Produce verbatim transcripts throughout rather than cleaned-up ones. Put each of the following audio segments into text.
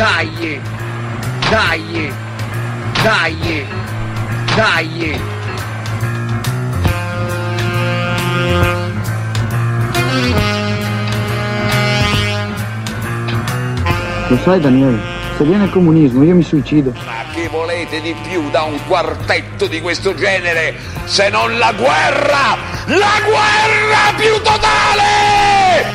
Dai, dai, dai, dai. Lo sai Daniele, se viene il comunismo io mi suicido. Ma che volete di più da un quartetto di questo genere se non la guerra? La guerra più totale!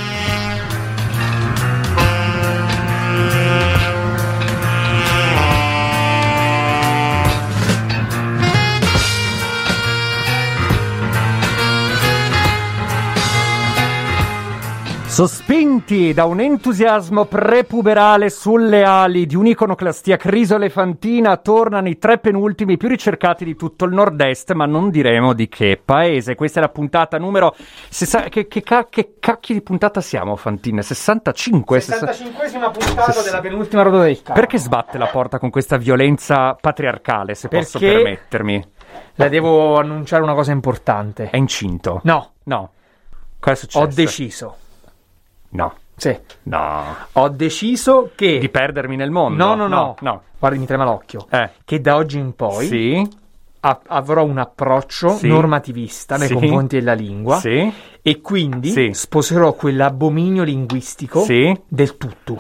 Sospinti da un entusiasmo prepuberale sulle ali di un'iconoclastia crisoelefantina, tornano i tre penultimi più ricercati di tutto il nord-est, ma non diremo di che paese. Questa è la puntata numero... Sessa... Che, che, ca... che cacchio di puntata siamo, Fantin? sessantacinque? sessantacinquesima puntata Sess... della penultima ruota del carro. Perché sbatte la porta con questa violenza patriarcale, se Perché posso permettermi? Le devo annunciare una cosa importante. È incinto? No. No. Cosa è successo? Ho deciso. No. Sì. No. Ho deciso che... Di perdermi nel mondo? No, no, no. no. no. Guardi, mi trema l'occhio. Eh. Che da oggi in poi sì. a- avrò un approccio sì. normativista nei sì. confronti della lingua sì. e quindi sì. sposerò quell'abominio linguistico sì. del tutto.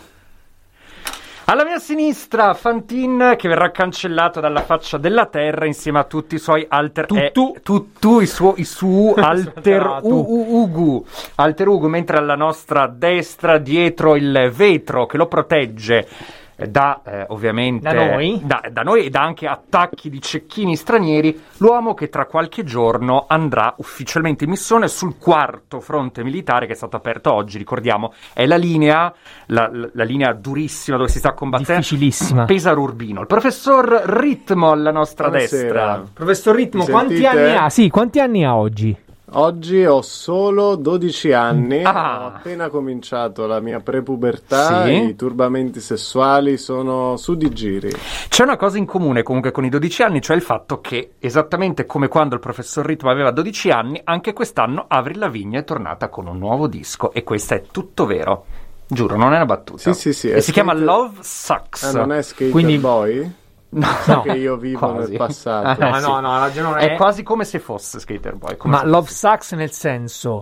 Alla mia sinistra, Fantin, che verrà cancellato dalla faccia della terra insieme a tutti i suoi alter... Tu, eh, tu. tu, tu, i suoi i su alter u, u, ugu. Alter ugu, mentre alla nostra destra, dietro il vetro che lo protegge da, eh, ovviamente... Da noi? Da, da noi e da anche attacchi di cecchini stranieri, l'uomo che tra qualche giorno andrà ufficialmente in missione sul quarto fronte militare che è stato aperto oggi, ricordiamo, è la linea, la, la, la linea durissima dove si sta combattendo. Difficilissima. Pesaro Urbino. Il professor Ritmo alla nostra Buonasera. destra. Professor Ritmo, Mi quanti sentite? anni ha? Sì, quanti anni ha oggi? Oggi ho solo dodici anni, Ah. ho appena cominciato la mia prepubertà, Sì. i turbamenti sessuali sono su di giri. C'è una cosa in comune comunque con i dodici anni, cioè il fatto che, esattamente come quando il professor Ritmo aveva dodici anni, anche quest'anno Avril Lavigne è tornata con un nuovo disco, e questo è tutto vero. Giuro, non è una battuta. Sì, sì, sì. E è si chiama skate- Love Sucks. Ah, non è Skater Quindi- Boy? No, No, che io vivo quasi. nel passato. Ah, No, sì. no, no, ha ragione. È quasi come se fosse Skater Boy. come Ma se love fosse. sucks nel senso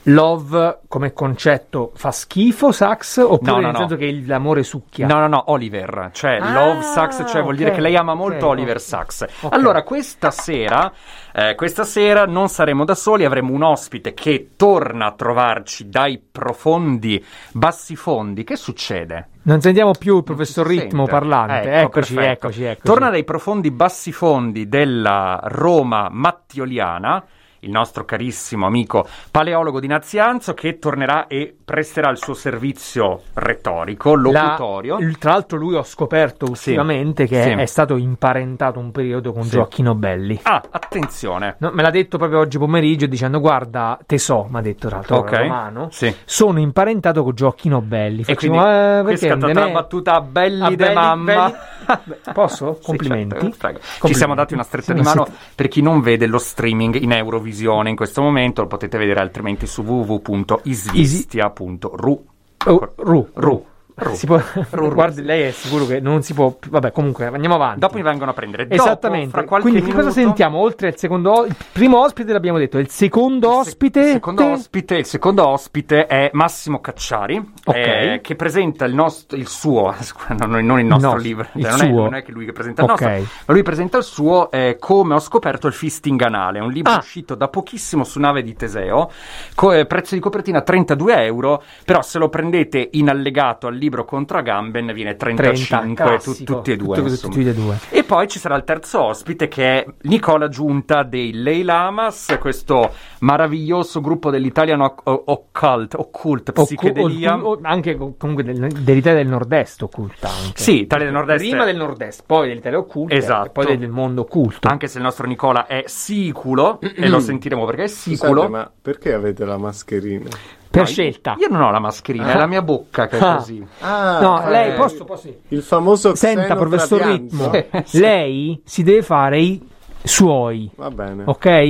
love come concetto fa schifo sucks oppure No, no, nel no. senso che il- l'amore succhia? No, no, no, Oliver, cioè Ah, Love Sucks, cioè vuol ok, dire che lei ama molto ok, Oliver ok. Sacks. Ok. Allora, questa sera, eh, questa sera non saremo da soli, avremo un ospite che torna a trovarci dai profondi bassifondi. Che succede? Non sentiamo più il professor Si Ritmo sente? parlante. Ecco, eccoci, perfetto. eccoci, eccoci. Torna dai profondi bassifondi della Roma mattioliana, il nostro carissimo amico paleologo di Nazianzo, che tornerà e presterà il suo servizio retorico, La- locutorio. il- tra l'altro lui ho scoperto ultimamente che Sì. è stato imparentato un periodo con Sì. Gioacchino Belli. Ah, attenzione. No, me l'ha detto proprio oggi pomeriggio dicendo guarda, te so, mi ha detto tra l'altro Ok. romano, Sì. sono imparentato con Gioacchino Belli. E Facciamo, quindi eh, questa è perché stata ne- una battuta a belli a de belli- mamma. belli- Posso? Sì, Complimenti. certo, prego. Ci Complimenti. siamo dati una stretta Sì, di ma mano. siete- Per chi non vede lo streaming in Eurovisione in questo momento, lo potete vedere altrimenti su w w w punto isvistia punto ru. Oh, ru, Ru. ru. Si può... Ru. Guardi, lei è sicuro che non si può più- vabbè, comunque andiamo avanti. Dopo mi vengono a prendere. Dopo, Esattamente. fra qualche Quindi che cosa minuto- sentiamo? Oltre al secondo o- il primo ospite l'abbiamo detto, il secondo ospite Il secondo ospite, il secondo ospite è Massimo Cacciari, Ok. eh, che presenta il nostro, il suo, non, non il nostro No, libro, il cioè non, è, suo. non è che lui che presenta il Ok. nostro, ma lui presenta il suo, eh, Come ho scoperto il fisting anale, un libro Ah. uscito da pochissimo su Nave di Teseo, co- eh, prezzo di copertina trentadue euro, però se lo prendete in allegato al libro Contra Agamben viene trentacinque, tu- classico. tutti e due. Tutti- insomma. tutti e due. E poi ci sarà il terzo ospite che è Nicola Giunta dei Lei Lamas, questo meraviglioso gruppo dell'Italian Oc- o- Occult, Occult Occu- Psichedelia. o- o- anche co- comunque del- dell'Italia del Nord-Est occulta anche. Sì, Italia del Nord-Est. Prima del Nord-Est, poi dell'Italia occulta Esatto. e poi del mondo occulto. Anche se il nostro Nicola è siculo, e lo sentiremo perché è Scusate, siculo. ma perché avete la mascherina? Per No, scelta. Io non ho la mascherina, è la mia bocca che è Ah. così. Ah, No, eh, lei posso, posso il famoso Senta, professor xenotrapianto. Ritmo, lei si deve fare i suoi, Va bene. ok?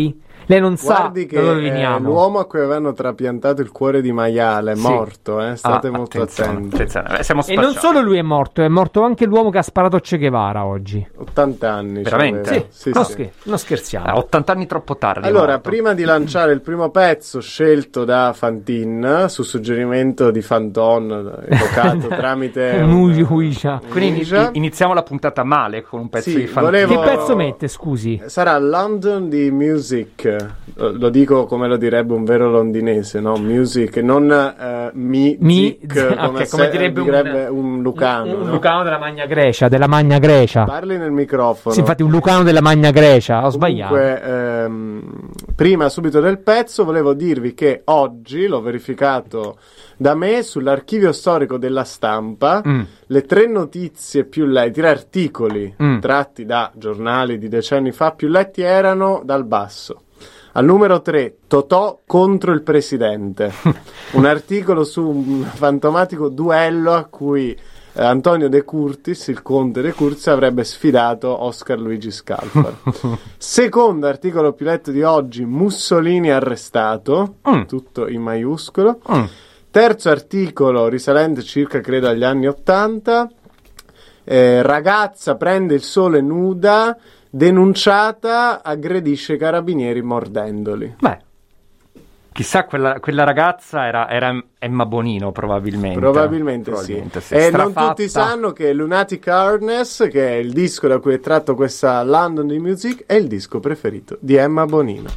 Lei non sa Guardi che da dove eh, veniamo. l'uomo a cui avevano trapiantato il cuore di maiale è Sì. morto, eh? State Ah, molto attenzione, attenti. attenzione. Eh, siamo E non spacciati. solo lui è morto, è morto anche l'uomo che ha sparato Che Guevara oggi. ottanta anni. Veramente? c'aveva. Sì, Sì, non, sì. scher- non scherziamo. Ah, ottanta anni troppo tardi. Allora, morto. prima di lanciare il primo pezzo scelto da Fantin, su suggerimento di Fanton, evocato tramite Un ui- uicia. Quindi Uicia. in- iniziamo la puntata male con un pezzo Sì, di Fantino. volevo- Che pezzo mette, scusi? Sarà London di Music, eh, lo dico come lo direbbe un vero londinese, no? Music, non eh, mi, Mi- zic, come, ok, come se- direbbe un- direbbe un, lucano. Un no? lucano della Magna Grecia, della Magna Grecia. Parli nel microfono. Sì, infatti un lucano della Magna Grecia, ho sbagliato. Comunque, ehm, prima subito del pezzo volevo dirvi che oggi, l'ho verificato da me, sull'archivio storico della Stampa, Mm. le tre notizie più letti, tre articoli Mm. tratti da giornali di decenni fa più letti erano dal basso. Al numero tre, Totò contro il presidente, un articolo su un fantomatico duello a cui eh, Antonio De Curtis, il conte De Curtis, avrebbe sfidato Oscar Luigi Scalfaro. Secondo articolo più letto di oggi, Mussolini arrestato, Mm. tutto in maiuscolo. Mm. Terzo articolo risalente circa credo agli anni Ottanta, eh, ragazza prende il sole nuda, denunciata, aggredisce i carabinieri mordendoli. Beh, chissà, quella, quella ragazza era, era Emma Bonino, probabilmente. Probabilmente, Probabilmente sì. E non Strafatta. tutti sanno che Lunatic Harness, che è il disco da cui è tratto questa London di Music, è il disco preferito di Emma Bonino.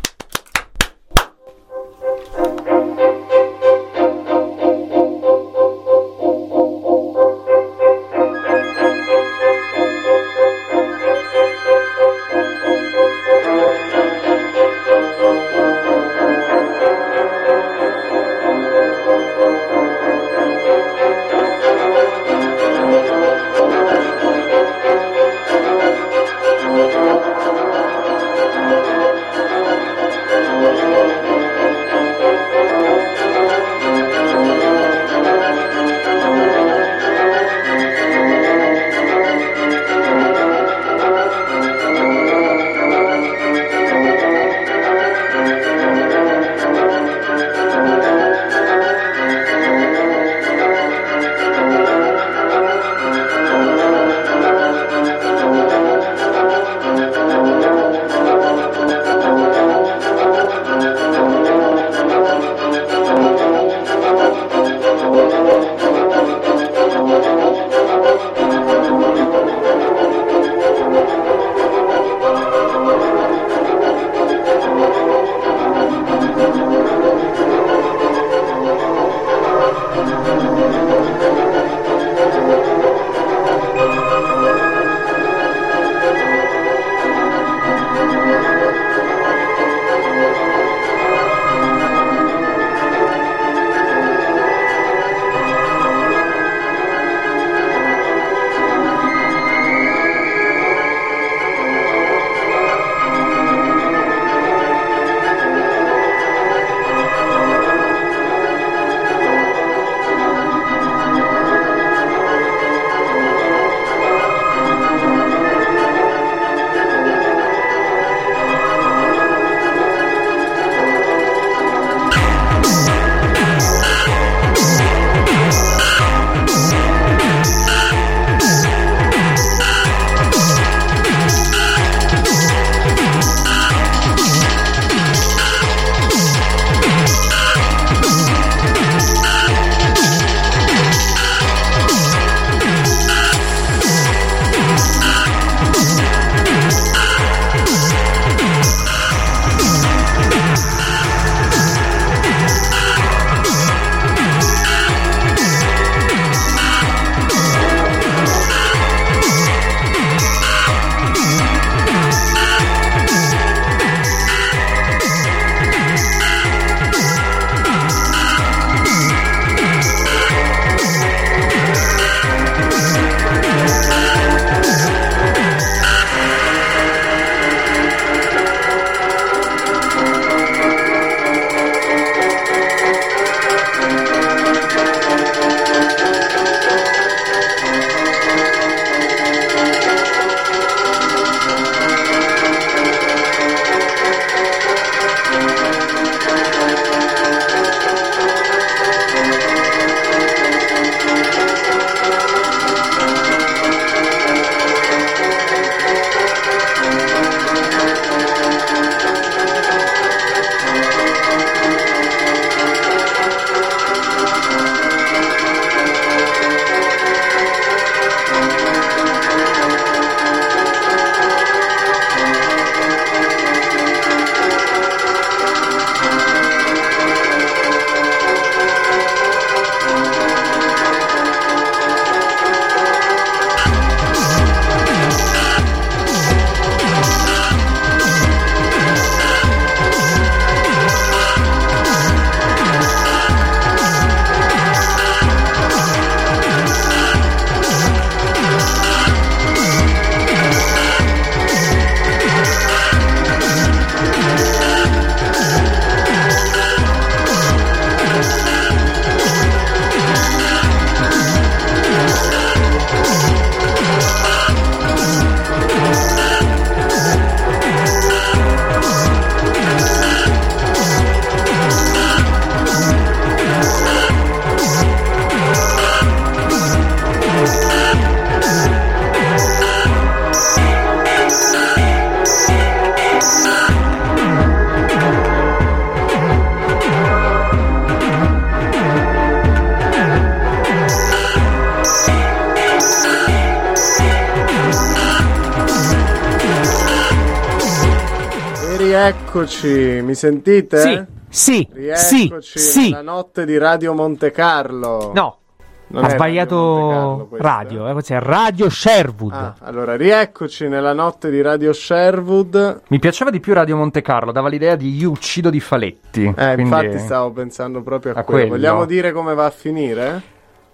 Rieccoci, mi sentite? Sì, sì, sì, Rieccoci sì. nella notte di Radio Monte Carlo. No, Non ha è sbagliato Radio Monte Carlo, questo, radio, eh? eh, questo è Radio Sherwood. Ah, allora, rieccoci nella notte di Radio Sherwood. Mi piaceva di più Radio Monte Carlo, dava l'idea di Io uccido di Faletti. Eh, quindi- infatti stavo pensando proprio a, a quello. quello. Vogliamo dire come va a finire?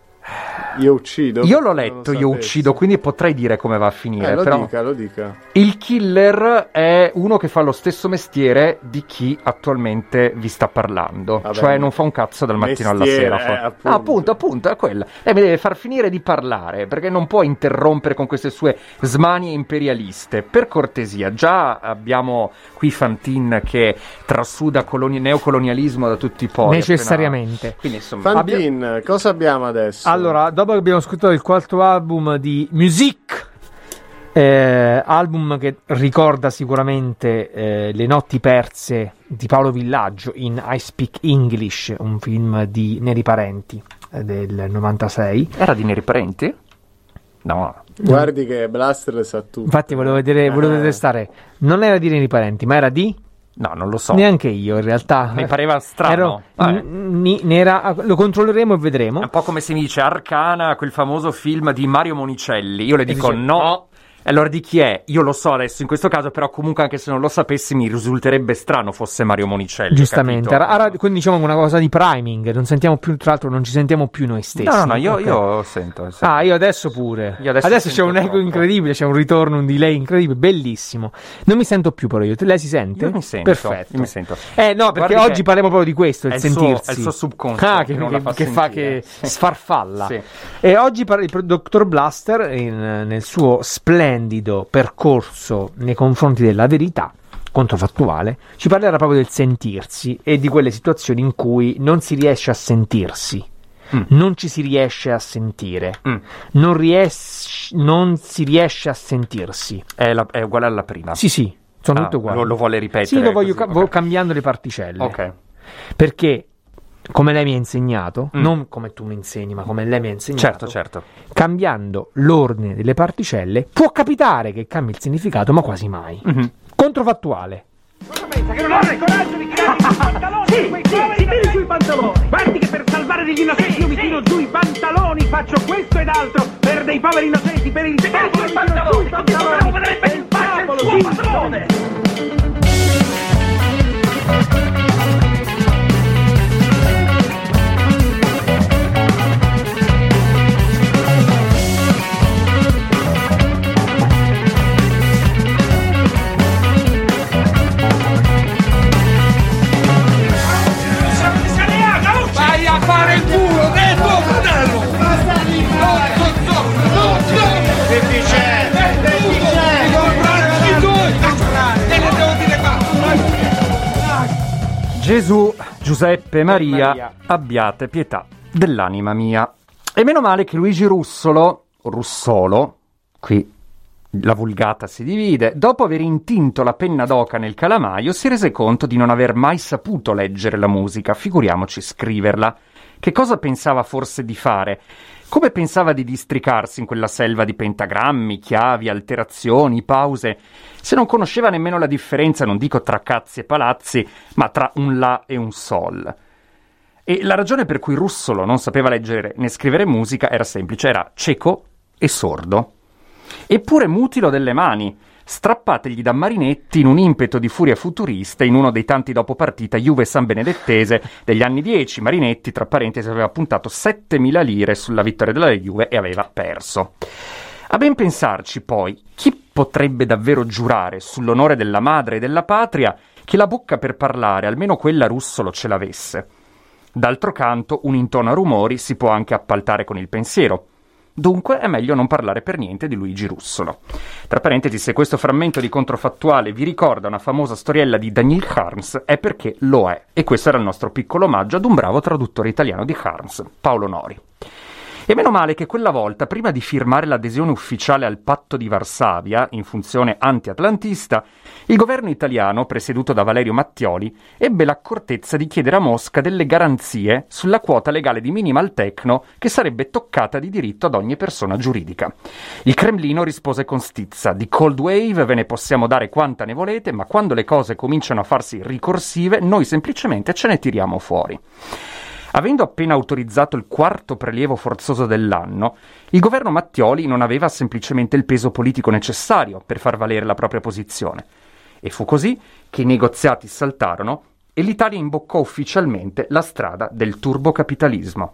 Io uccido. Io l'ho Non letto, lo Io sapessi. uccido, quindi potrei dire come va a finire. Eh, lo però dica, lo dica. il killer è uno che fa lo stesso mestiere di chi attualmente vi sta parlando. Vabbè, cioè non fa un cazzo dal mattino mestiere, alla sera. eh, fa- appunto. Ah, appunto, appunto, è quella. Lei mi deve far finire di parlare, perché non può interrompere con queste sue smanie imperialiste. Per cortesia, già abbiamo qui Fantin che trasuda coloni- neocolonialismo da tutti i pori. Necessariamente. appena- Quindi insomma... Fantin, cosa abbiamo adesso? Allora, dopo che abbiamo ascoltato il quarto album di Music, eh, album che ricorda sicuramente eh, Le notti perse di Paolo Villaggio in I Speak English, un film di Neri Parenti eh, del novantasei. Era di Neri Parenti? No. Guardi che Blaster le sa tutto. Infatti volevo vedere, volevo Eh. testare. Non era di Neri Parenti, ma era di... No, non lo so. Neanche io in realtà. Mi pareva strano. Ero- Vabbè. n- ni- nera- lo controlleremo e vedremo. È un po' come si dice Arcana, quel famoso film di Mario Monicelli. Io le dico dice, no. no. E allora di chi è? Io lo so adesso in questo caso, però comunque anche se non lo sapessi mi risulterebbe strano fosse Mario Monicelli. Giustamente. capito? Ara- ara- quindi diciamo una cosa di priming, non sentiamo più, tra l'altro non ci sentiamo più noi stessi. No, no, no, io, Ok. io sento. sento. Ah, io adesso pure. Io adesso adesso c'è sento un eco troppo. incredibile, c'è un ritorno, un delay incredibile, bellissimo. Non mi sento più però io. Te- Lei si sente? Io mi sento, Perfetto. io mi sento. Eh no, perché Guardi oggi che parliamo proprio di questo, il è il suo- sentirsi. è il suo subconscio Ah, che che, non che- la fa che fa sentire. che sfarfalla. Sì. E oggi parla il dottor Blaster in- nel suo splendido percorso nei confronti della verità controfattuale ci parlerà proprio del sentirsi e di quelle situazioni in cui non si riesce a sentirsi. Mm. Non ci si riesce a sentire, Mm. non, ries- non si riesce a sentirsi. È, la- è uguale alla prima. Sì, sì, sono Ah, tutto uguali. lo, lo vuole ripetere? Sì, lo voglio così, ca- ok. vo- cambiando le particelle. Ok. Perché, come lei mi ha insegnato, Mm. non come tu mi insegni, ma come lei mi ha insegnato, Certo, certo. cambiando l'ordine delle particelle, può capitare che cambi il significato, ma quasi mai. Mhm. Controfattuale. Pensa che non ha il coraggio di tirare giù i pantaloni? Sì, sì, si tiri giù i pantaloni. Guardi che per salvare degli innocenti io mi tiro giù i pantaloni, faccio questo ed altro per dei poveri innocenti, per il popolo mi tiro giù i pantaloni. Per il popolo, sì, padrone. Vai a fare il culo del tuo fratello! Che dice? Che dice? Te ne devo dire qua! Gesù, Giuseppe, Maria, Maria. abbiate pietà dell'anima mia. E meno male che Luigi Russolo, o Russolo, qui la vulgata si divide, dopo aver intinto la penna d'oca nel calamaio, si rese conto di non aver mai saputo leggere la musica, figuriamoci scriverla. Che cosa pensava forse di fare? Come pensava di districarsi in quella selva di pentagrammi, chiavi, alterazioni, pause, se non conosceva nemmeno la differenza, non dico tra cazzi e palazzi, ma tra un La e un Sol? E la ragione per cui Russolo non sapeva leggere né scrivere musica era semplice, era cieco e sordo. Eppure mutilo delle mani, strappategli da Marinetti in un impeto di furia futurista in uno dei tanti dopo partita Juve San Benedettese degli anni dieci. Marinetti, tra parentesi, aveva puntato settemila lire sulla vittoria della Juve e aveva perso. A ben pensarci, poi, chi potrebbe davvero giurare sull'onore della madre e della patria che la bocca per parlare, almeno quella Russolo, ce l'avesse? D'altro canto, un intono a rumori si può anche appaltare con il pensiero. Dunque è meglio non parlare per niente di Luigi Russolo. Tra parentesi, se questo frammento di controfattuale vi ricorda una famosa storiella di Daniel Harms, è perché lo è. E questo era il nostro piccolo omaggio ad un bravo traduttore italiano di Harms, Paolo Nori. E meno male che quella volta, prima di firmare l'adesione ufficiale al patto di Varsavia, in funzione anti-atlantista, il governo italiano, presieduto da Valerio Mattioli, ebbe l'accortezza di chiedere a Mosca delle garanzie sulla quota legale di minimal techno che sarebbe toccata di diritto ad ogni persona giuridica. Il Cremlino rispose con stizza: di cold wave ve ne possiamo dare quanta ne volete, ma quando le cose cominciano a farsi ricorsive, noi semplicemente ce ne tiriamo fuori. Avendo appena autorizzato il quarto prelievo forzoso dell'anno, il governo Mattioli non aveva semplicemente il peso politico necessario per far valere la propria posizione. E fu così che i negoziati saltarono e l'Italia imboccò ufficialmente la strada del turbocapitalismo.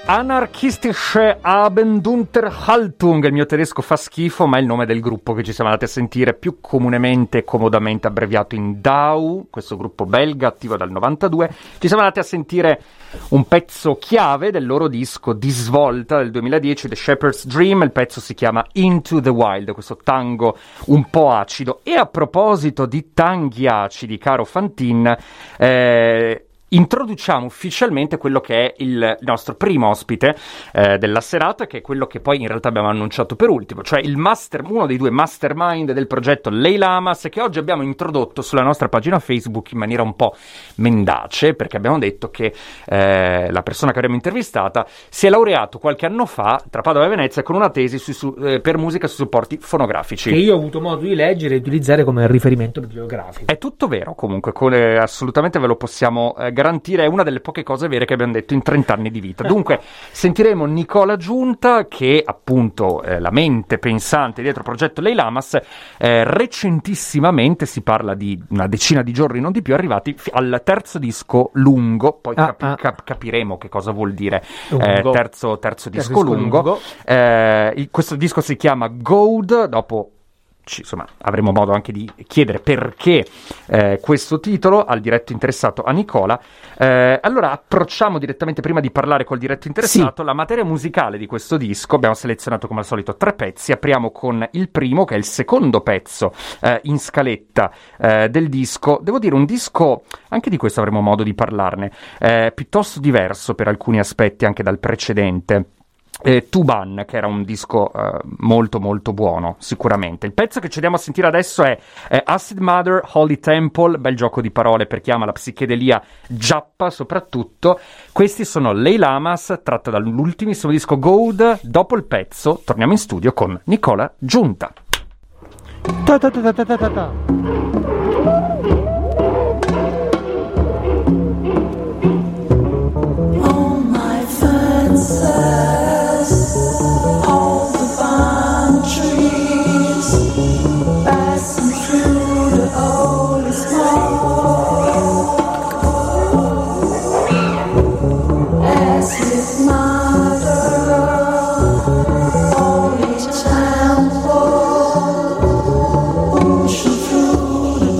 Anarchistische Abendunterhaltung, il mio tedesco fa schifo, ma è il nome del gruppo che ci siamo andati a sentire, più comunemente e comodamente abbreviato in D A U, questo gruppo belga attivo dal novantadue. Ci siamo andati a sentire un pezzo chiave del loro disco di svolta del duemiladieci, The Shepherd's Dream. Il pezzo si chiama Into the Wild, questo tango un po' acido. E a proposito di tanghi acidi, caro Fantin, eh... introduciamo ufficialmente quello che è il nostro primo ospite eh, della serata, che è quello che poi in realtà abbiamo annunciato per ultimo, cioè il master, uno dei due mastermind del progetto Lei Lamas, che oggi abbiamo introdotto sulla nostra pagina Facebook in maniera un po' mendace, perché abbiamo detto che eh, la persona che avremmo intervistata si è laureato qualche anno fa tra Padova e Venezia con una tesi su, su, eh, per musica su supporti fonografici. Che io ho avuto modo di leggere e utilizzare come riferimento bibliografico. È tutto vero, comunque, con, eh, assolutamente ve lo possiamo eh, garantire, è una delle poche cose vere che abbiamo detto in trenta anni di vita. Dunque sentiremo Nicola Giunta, che appunto eh, la mente pensante dietro il progetto Lei Lamas, eh, recentissimamente, si parla di una decina di giorni, non di più, arrivati fi- al terzo disco lungo, poi ah, capi- ah. cap- capiremo che cosa vuol dire eh, terzo, terzo disco disco lungo, lungo. Eh, il, questo disco si chiama Gold, dopo insomma avremo modo anche di chiedere perché eh, questo titolo al diretto interessato, a Nicola. Eh, allora approcciamo direttamente, prima di parlare col diretto interessato, sì, la materia musicale di questo disco. Abbiamo selezionato come al solito tre pezzi. Apriamo con il primo, che è il secondo pezzo eh, in scaletta eh, del disco. Devo dire, un disco, anche di questo avremo modo di parlarne, eh, piuttosto diverso per alcuni aspetti anche dal precedente. Eh, Tuban, che era un disco eh, molto molto buono, sicuramente. Il pezzo che ci andiamo a sentire adesso è eh, Acid Mother, Holy Temple, bel gioco di parole per chi ama la psichedelia giappa soprattutto. Questi sono Lei Lamas, tratto dall'ultimissimo disco Gold. Dopo il pezzo torniamo in studio con Nicola Giunta. Ta ta ta ta ta ta ta. Through the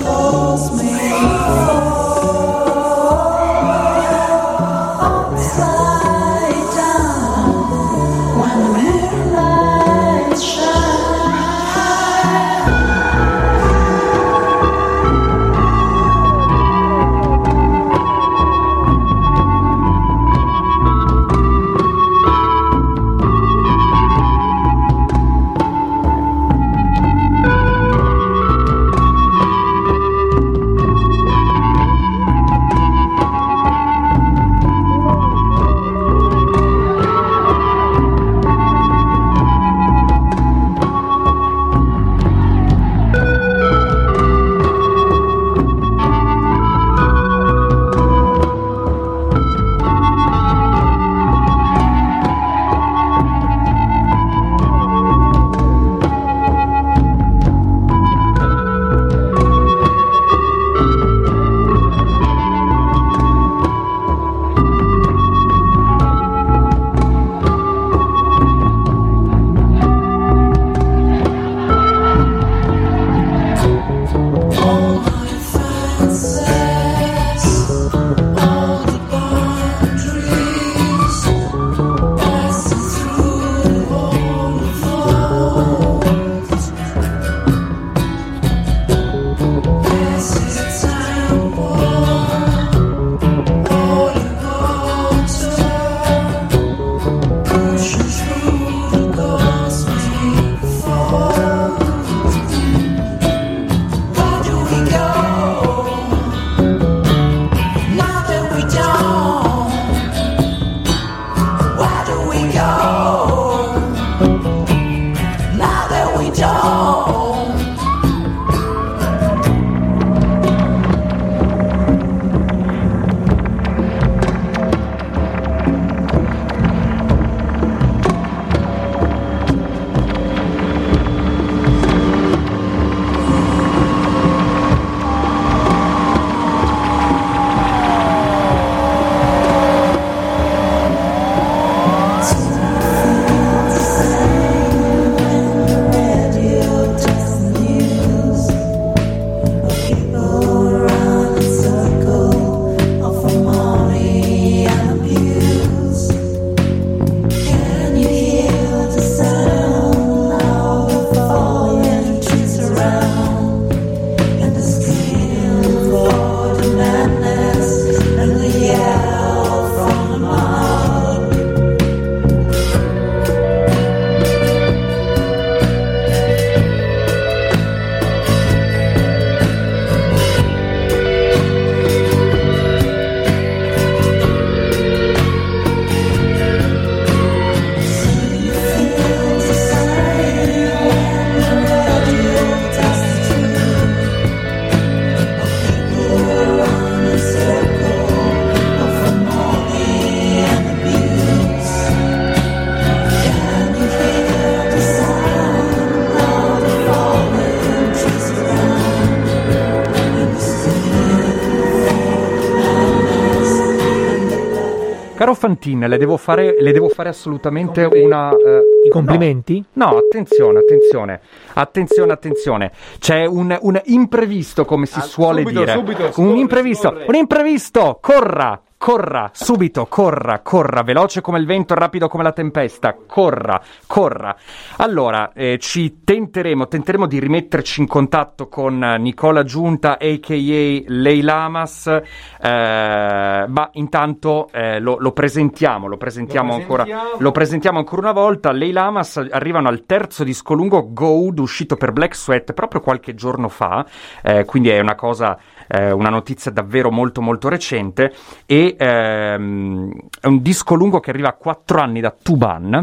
Caro Fantin, le devo fare, le devo fare assolutamente una... Uh, I complimenti? No, no, attenzione, attenzione, attenzione, attenzione. C'è un, un imprevisto, come si Ah, suole subito, dire. subito, un scorre, imprevisto, scorre. un imprevisto, corra! Corra, subito, corra, corra, veloce come il vento, rapido come la tempesta, corra, corra. Allora, eh, ci tenteremo, tenteremo di rimetterci in contatto con Nicola Giunta, a k a. Lei Lamas, eh, ma intanto eh, lo, lo presentiamo, lo presentiamo, Lo ancora, presentiamo. lo presentiamo ancora una volta. Lei Lamas arrivano al terzo disco lungo, Goad, uscito per Black Sweat proprio qualche giorno fa, eh, quindi è una cosa... Eh, una notizia davvero molto molto recente, e ehm, è un disco lungo che arriva a quattro anni da Tuban,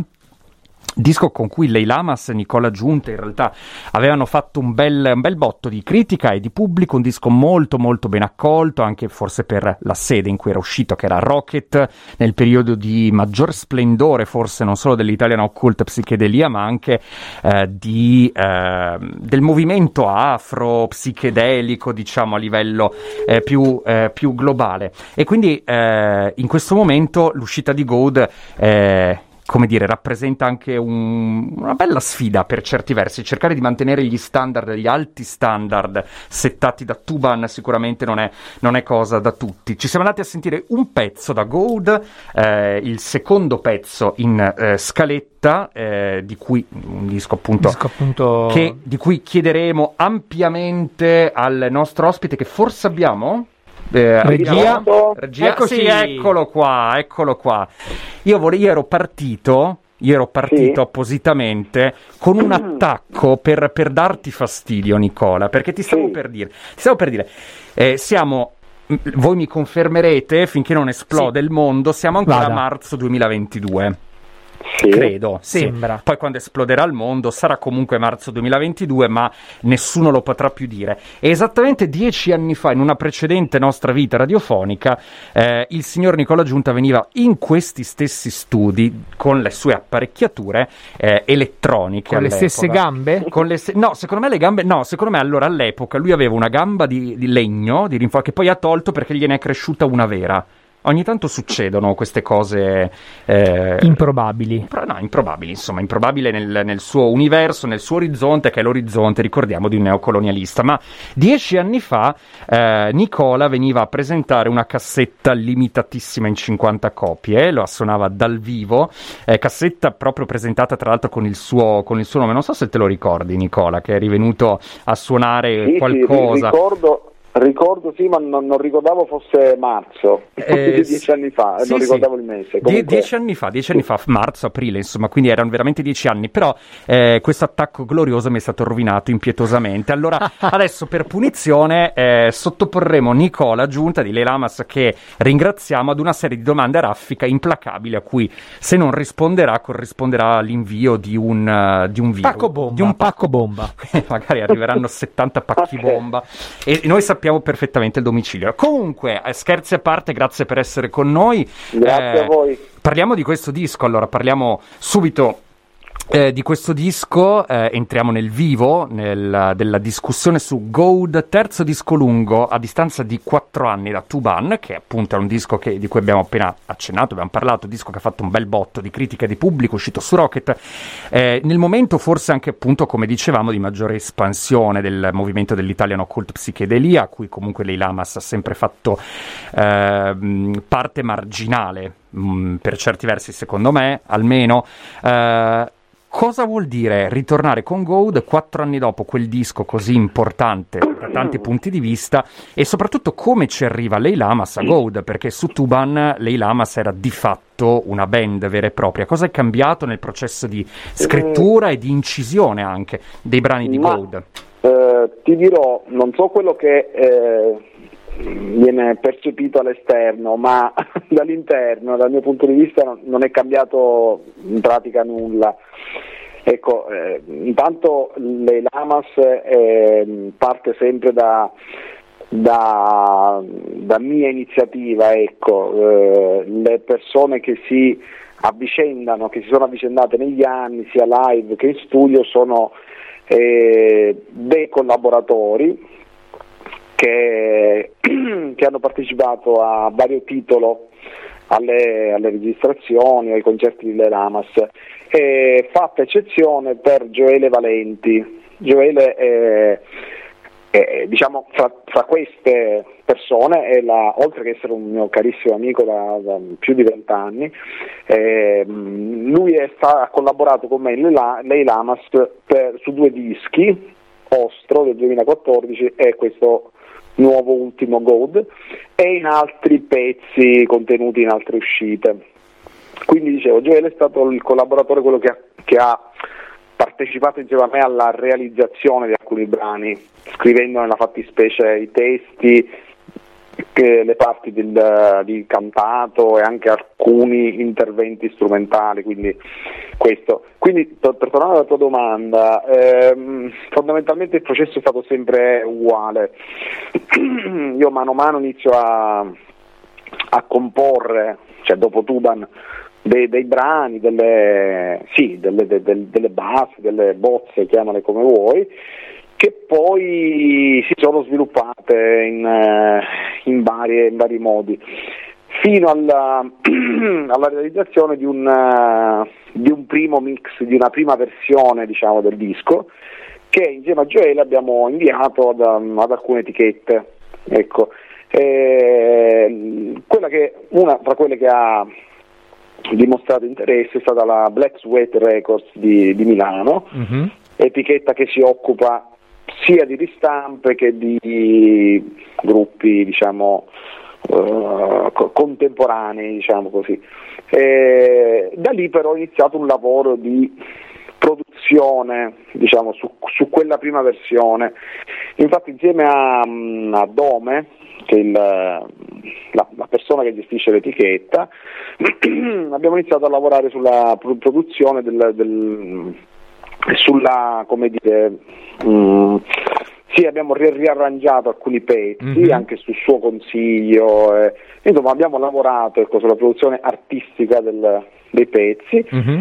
disco con cui Lei Lamas e Nicola Giunta in realtà avevano fatto un bel, un bel botto di critica e di pubblico, un disco molto molto ben accolto, anche forse per la sede in cui era uscito, che era Rocket, nel periodo di maggior splendore forse non solo dell'Italian Occult Psichedelia, ma anche eh, di, eh, del movimento afro, psichedelico, diciamo a livello eh, più, eh, più globale. E quindi eh, in questo momento l'uscita di Goad eh, come dire, rappresenta anche un, una bella sfida per certi versi. Cercare di mantenere gli standard, gli alti standard settati da Tuban sicuramente non è, non è cosa da tutti. Ci siamo andati a sentire un pezzo da Goad, eh, il secondo pezzo in eh, scaletta, eh, di cui un disco appunto, Disco appunto... che, di cui chiederemo ampiamente al nostro ospite, che forse abbiamo... Eh, Regia? abbiamo- regia? Eccoci. Sì, eccolo qua, eccolo qua. Io, vole- io ero partito, io ero partito Sì. appositamente con un attacco per, per darti fastidio, Nicola, perché ti stavo Sì. per dire, ti stavo per dire, eh, siamo, m- voi mi confermerete, finché non esplode il mondo, siamo ancora Vada. a marzo duemilaventidue. Sì. Credo, sì. Sembra. Poi quando esploderà il mondo sarà comunque marzo duemilaventidue, ma nessuno lo potrà più dire. E esattamente dieci anni fa, in una precedente nostra vita radiofonica, eh, il signor Nicola Giunta veniva in questi stessi studi con le sue apparecchiature eh, elettroniche. Con le all'epoca. stesse gambe? Con le se- no, secondo me le gambe, no, secondo me allora all'epoca lui aveva una gamba di, di legno, di rinfo- che poi ha tolto perché gliene è cresciuta una vera. Ogni tanto succedono queste cose eh, Improbabili. Pro- No, improbabili, insomma, improbabile nel, nel suo universo, nel suo orizzonte, che è l'orizzonte, ricordiamo, di un neocolonialista. Ma dieci anni fa eh, Nicola veniva a presentare una cassetta limitatissima in cinquanta copie, lo suonava dal vivo, eh, cassetta proprio presentata tra l'altro con il suo, con il suo nome. Non so se te lo ricordi, Nicola, che è rivenuto a suonare Sì, qualcosa. Sì, ricordo, ricordo sì, ma non, non ricordavo fosse marzo, Eh, dieci anni fa, sì, non sì. ricordavo il mese. Die- Comunque, dieci anni fa, dieci anni fa, marzo, aprile, insomma, quindi erano veramente dieci anni, però eh, questo attacco glorioso mi è stato rovinato impietosamente. Allora, adesso per punizione eh, sottoporremo Nicola Giunta di Lei Lamas, che ringraziamo, ad una serie di domande a raffica implacabili a cui, se non risponderà, corrisponderà l'invio di un, uh, di un virus. Pacco bomba. Di un pacco bomba. Magari arriveranno settanta pacchi Ok. bomba e noi sappiamo perfettamente il domicilio. Comunque, eh, scherzi a parte, grazie per essere con noi. Grazie Eh, a voi. Parliamo di questo disco, allora parliamo subito eh, di questo disco, eh, entriamo nel vivo nel- della discussione su Goad, terzo disco lungo a distanza di quattro anni da Tuban, che appunto è un disco che- di cui abbiamo appena accennato, abbiamo parlato, disco che ha fatto un bel botto di critica e di pubblico, uscito su Rocket, eh, nel momento forse anche appunto, come dicevamo, di maggiore espansione del movimento dell'Italian Occult Psichedelia, a cui comunque Lei Lamas ha sempre fatto ehm, parte marginale, mh, per certi versi secondo me, almeno. Eh, Cosa vuol dire ritornare con Goad quattro anni dopo quel disco così importante da tanti punti di vista, e soprattutto come ci arriva Lei Lamas a Goad, perché su Tuban Lei Lamas era di fatto una band vera e propria. Cosa è cambiato nel processo di scrittura e di incisione anche dei brani di Ma, Goad? eh, ti dirò, non so quello che eh, viene percepito all'esterno, ma dall'interno, dal mio punto di vista, non, non è cambiato in pratica nulla. Ecco, eh, intanto Lei Lamas eh, parte sempre da, da, da mia iniziativa, ecco, eh, le persone che si avvicendano, che si sono avvicendate negli anni, sia live che in studio, sono eh, dei collaboratori che, che hanno partecipato a vario titolo alle, alle registrazioni, ai concerti di Le Lamas, e fatta eccezione per Gioele Valenti. Gioele è, è, diciamo, fra, fra queste persone è la, oltre che essere un mio carissimo amico da, da più di vent'anni, eh, lui è sta, ha collaborato con me in Lei Lamas per, su due dischi, Ostro del duemilaquattordici e questo nuovo ultimo God, e in altri pezzi contenuti in altre uscite. Quindi dicevo, Gioele è stato il collaboratore, quello che ha, che ha partecipato insieme a me alla realizzazione di alcuni brani, scrivendo nella fattispecie i testi, che le parti del, di cantato e anche alcuni interventi strumentali, quindi questo. Quindi per, per tornare alla tua domanda, ehm, fondamentalmente il processo è stato sempre uguale. Io mano a mano inizio a, a comporre, cioè dopo Tuban, dei, dei brani, delle, sì, delle, de, de, delle basi, delle bozze, chiamale come vuoi, che poi si sono sviluppate in, in, varie, in vari modi, fino alla, alla realizzazione di un, di un primo mix, di una prima versione, diciamo, del disco, che insieme a Gioele abbiamo inviato ad, ad alcune etichette. Ecco, e quella che, una tra quelle che ha dimostrato interesse è stata la Black Sweat Records di, di Milano, mm-hmm. etichetta che si occupa sia di ristampe che di gruppi, diciamo, uh, contemporanei, diciamo così. E da lì però ho iniziato un lavoro di produzione, diciamo, su, su quella prima versione. Infatti insieme a, a Dome, che è il, la, la persona che gestisce l'etichetta, abbiamo iniziato a lavorare sulla produzione del, del sulla, come dire, mh, sì, abbiamo ri- riarrangiato alcuni pezzi, mm-hmm. anche sul suo consiglio, eh, insomma abbiamo lavorato, ecco, sulla produzione artistica del, dei pezzi, mm-hmm.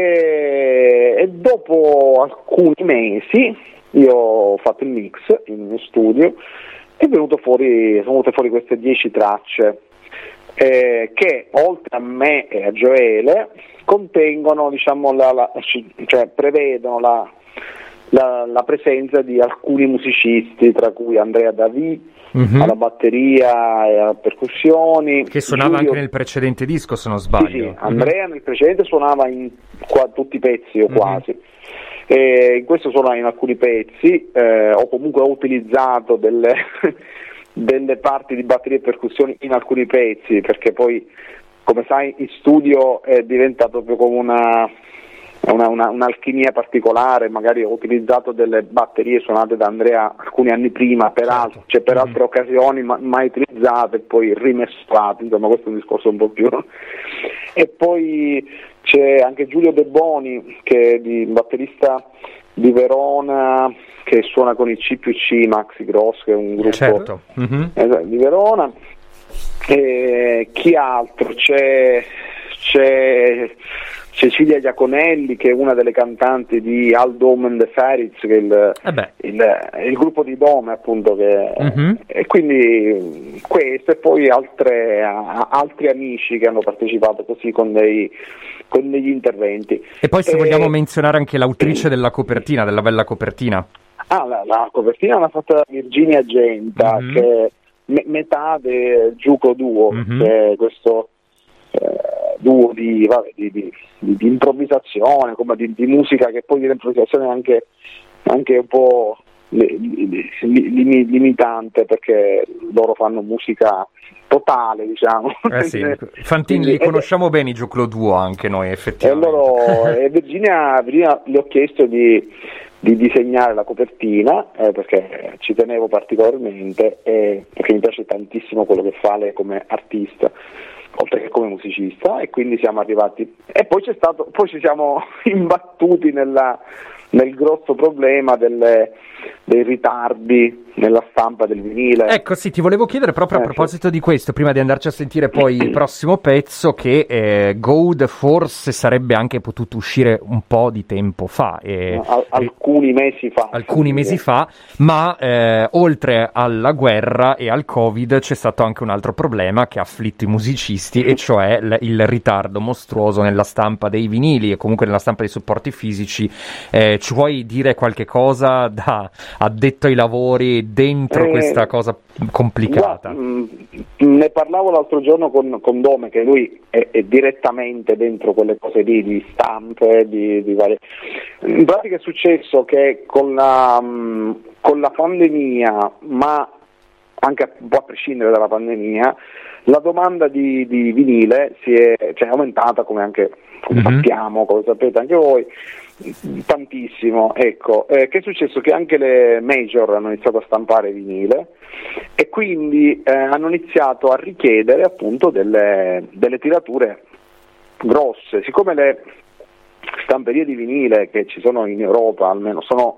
e, e dopo alcuni mesi io ho fatto il mix in mio studio, è venuto fuori, sono venute fuori queste dieci tracce, eh, che oltre a me e a Gioele contengono, diciamo, la, la, cioè prevedono la, la, la presenza di alcuni musicisti, tra cui Andrea Davì, mm-hmm. alla batteria e alle percussioni, che suonava Giulio... anche nel precedente disco, se non sbaglio. Sì, sì. Andrea mm-hmm. nel precedente suonava in qua, tutti i pezzi o mm-hmm. quasi. E in questo suona in alcuni pezzi, eh, o comunque ho utilizzato delle, delle parti di batterie e percussioni in alcuni pezzi, perché poi, come sai, in studio è diventato proprio come una, una, una, un'alchimia particolare. Magari ho utilizzato delle batterie suonate da Andrea alcuni anni prima, per, certo. alt- cioè per mm-hmm. altre occasioni ma- mai utilizzate e poi rimescolate, insomma questo è un discorso un po' più... E poi c'è anche Giulio De Boni, che è di, un batterista di Verona, che suona con i C più C, Maxi Gross, che è un gruppo certo. mm-hmm. eh, di Verona. E chi altro? C'è, c'è Cecilia Iaconelli, che è una delle cantanti di Al Dome and the Fairies, che è il, eh il, il gruppo di Dome, appunto, che, mm-hmm. e quindi questo, e poi altre, a, altri amici che hanno partecipato così con dei con degli interventi. E poi se e... vogliamo menzionare anche l'autrice della copertina, della bella copertina. Ah, la, la copertina l'ha fatta Virginia Genta, mm-hmm. che è me, metà del Giuco Duo, mm-hmm. che è questo eh, duo di, vabbè, di, di, di, di improvvisazione, come di, di musica, che poi di improvvisazione anche, anche un po' li, li, li, limitante, perché loro fanno musica totale, diciamo. Eh sì, Fantini li conosciamo bene i Giuclo Duo anche noi, effettivamente. E, loro, e Virginia, Virginia le ho chiesto di, di disegnare la copertina, eh, perché ci tenevo particolarmente, e perché mi piace tantissimo quello che fa lei come artista, oltre che come musicista, e quindi siamo arrivati. E poi c'è stato, poi ci siamo imbattuti nella nel grosso problema delle, dei ritardi nella stampa del vinile. Ecco, sì, ti volevo chiedere proprio a Eh, proposito di questo, prima di andarci a sentire poi il prossimo pezzo, che eh, Gold forse sarebbe anche potuto uscire un po' di tempo fa. E, Al- alcuni mesi fa. alcuni sì, mesi eh. fa, ma eh, oltre alla guerra e al Covid c'è stato anche un altro problema che ha afflitto i musicisti, e cioè l- il ritardo mostruoso nella stampa dei vinili e comunque nella stampa dei supporti fisici. Eh, ci vuoi dire qualche cosa da addetto ai lavori dentro Eh, questa cosa complicata? Guarda, mh, ne parlavo l'altro giorno con, con Dome, che lui è, è direttamente dentro quelle cose lì, di stampe, di, di varie... In pratica è successo che con la, mh, con la pandemia, ma anche un po' a prescindere dalla pandemia, la domanda di, di vinile si è, cioè, è aumentata, come anche come Mhm. sappiamo, come sapete anche voi, tantissimo. Ecco, eh, che è successo? Che anche le major hanno iniziato a stampare vinile e quindi eh, hanno iniziato a richiedere appunto delle, delle tirature grosse. Siccome le stamperie di vinile che ci sono in Europa almeno sono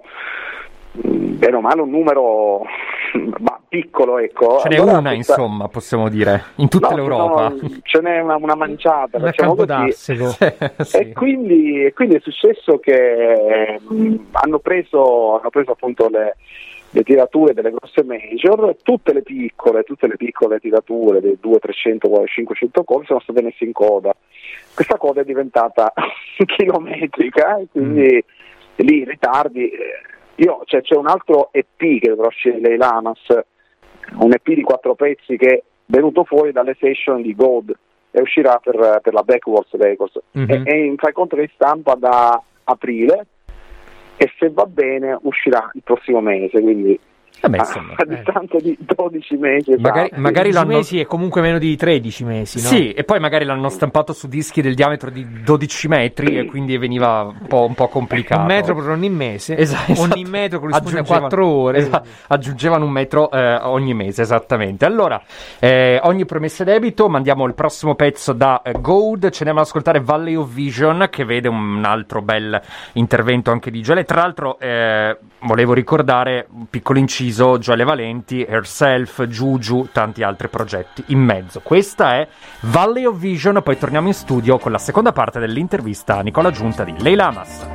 mh, bene o male un numero ma piccolo, ecco. Ce n'è allora una, questa- insomma, possiamo dire, in tutta No, l'Europa. no, ce n'è una, una manciata, Un facciamo così. Campodassico. Sì. E quindi, e quindi è successo che mh, hanno preso, hanno preso appunto le, le tirature delle grosse major, tutte le piccole, tutte le piccole tirature dei duecento, trecento, cinquecento colpi sono state messe in coda. Questa coda è diventata chilometrica e quindi lì i ritardi. eh, Io, cioè, c'è un altro E P che dovrà uscire lei Lamas, un E P di quattro pezzi che è venuto fuori dalle session di Gold e uscirà per, per la Backwards Records. Mhm. E, e in- fai conto che è in stampa da aprile e se va bene uscirà il prossimo mese, quindi Vabbè, a, insomma, a distanza di dodici mesi. Magari- esatti. magari dodici l'hanno- mesi e comunque meno di tredici mesi, no? Sì, e poi magari l'hanno stampato su dischi del diametro di dodici metri e quindi veniva un po', un po' complicato. Un metro per ogni mese, Esatto, esatto. ogni metro corrisponde a Aggiungevano- quattro ore. esatto, aggiungevano un metro eh, ogni mese, esattamente. Allora, eh, ogni promessa è debito, mandiamo il prossimo pezzo da eh, Gold, ce ne andiamo ad ascoltare Valley of Vision, che vede un altro bel intervento anche di Gioele. Tra l'altro, eh, volevo ricordare, un piccolo inciso, Gioele Valenti, Herself, Juju, tanti altri progetti in mezzo. Questa è Valley of Vision, poi torniamo in studio con la seconda parte dell'intervista a Nicola Giunta di Lei Lamas.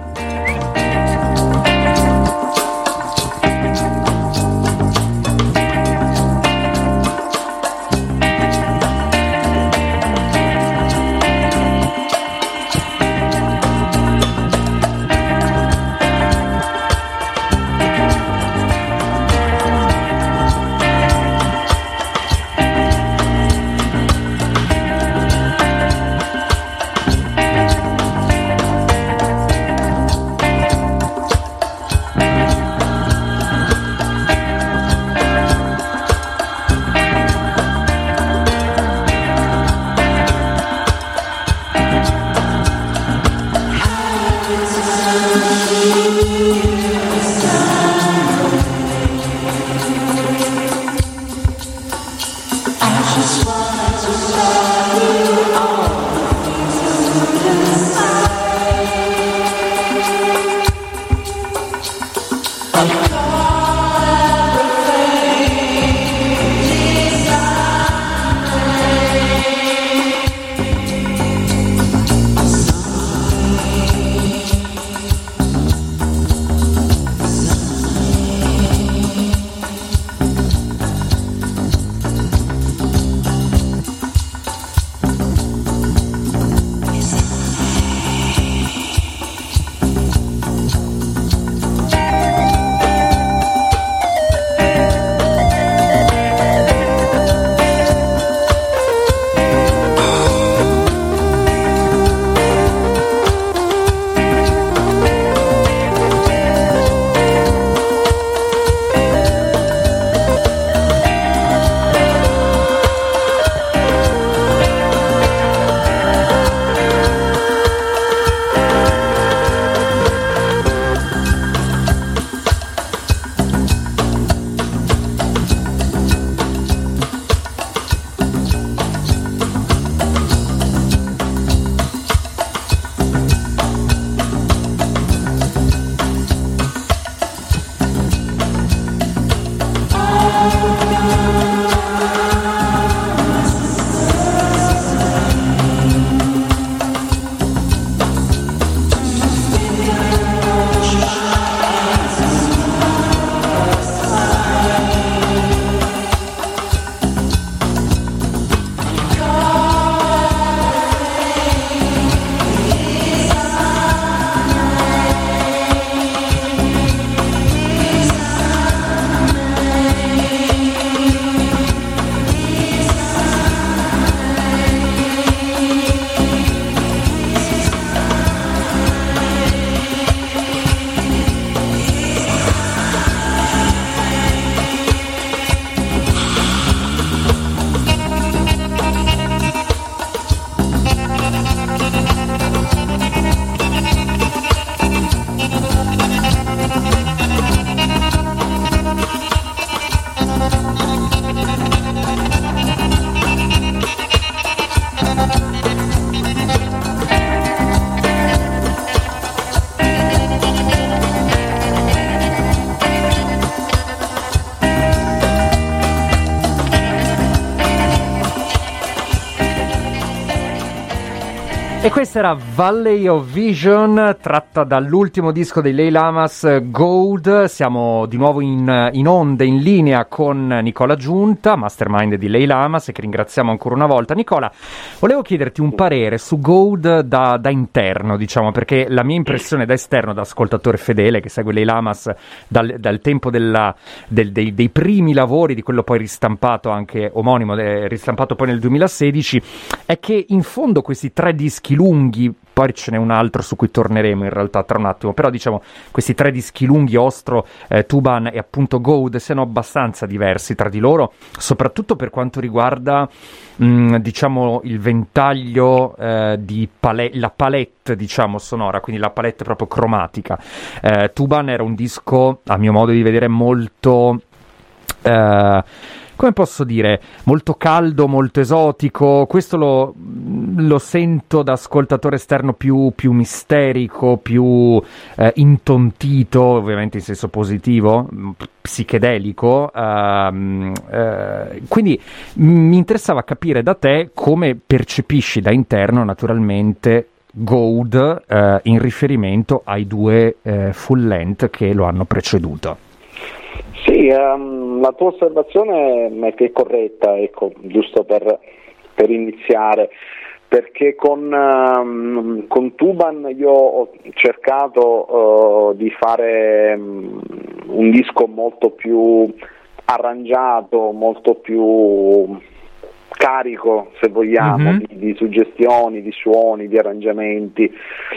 E questa era Valley of Vision, tratta dall'ultimo disco dei Ley Lamas, Gold. Siamo di nuovo in, in onde, in linea con Nicola Giunta, mastermind di Ley Lamas, e che ringraziamo ancora una volta. Nicola, volevo chiederti un parere su Gold da, da interno, diciamo, perché la mia impressione da esterno, da ascoltatore fedele che segue Ley Lamas dal, dal tempo della, del, dei, dei primi lavori, di quello poi ristampato anche omonimo, eh, ristampato poi nel duemilasedici, è che in fondo questi tre dischi lunghi, poi ce n'è un altro su cui torneremo in realtà tra un attimo, però diciamo questi tre dischi lunghi, Ostro, eh, Tuban e appunto Gold, siano abbastanza diversi tra di loro, soprattutto per quanto riguarda mh, diciamo il ventaglio eh, di pale- la palette, diciamo, sonora, quindi la palette proprio cromatica. eh, Tuban era un disco, a mio modo di vedere, molto eh, come posso dire, molto caldo, molto esotico. Questo lo, lo sento da ascoltatore esterno più, più misterico, più eh, intontito, ovviamente in senso positivo, psichedelico. Uh, uh, quindi mi interessava capire da te come percepisci da interno, naturalmente, Gold uh, in riferimento ai due uh, full length che lo hanno preceduto. Sì, um, la tua osservazione è che è corretta, ecco, giusto per, per iniziare, perché con, um, con Tuban io ho cercato uh, di fare um, un disco molto più arrangiato, molto più carico, se vogliamo, mm-hmm. di, di suggestioni, di suoni, di arrangiamenti.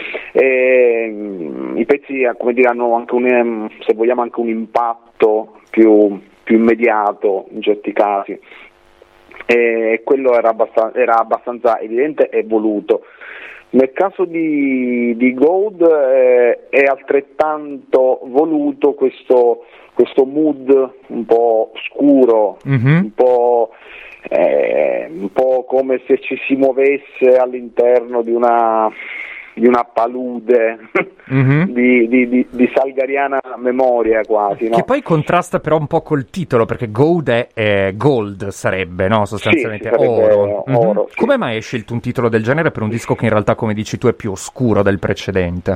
E, um, i pezzi, come dire, hanno anche un, se vogliamo, anche un impatto più, più immediato in certi casi, e quello era abbastanza, era abbastanza evidente e voluto. Nel caso di, di Gold eh, è altrettanto voluto questo, questo mood un po' scuro, mm-hmm. un po' Eh, un po' come se ci si muovesse all'interno di una di una palude mm-hmm. di, di, di, di salgariana memoria quasi, no? Che poi contrasta però un po' col titolo, perché Gold è, è gold, sarebbe, no? Sostanzialmente sì, oro, mm-hmm. oro sì. Come mai hai scelto un titolo del genere per un disco che in realtà, come dici tu, è più oscuro del precedente?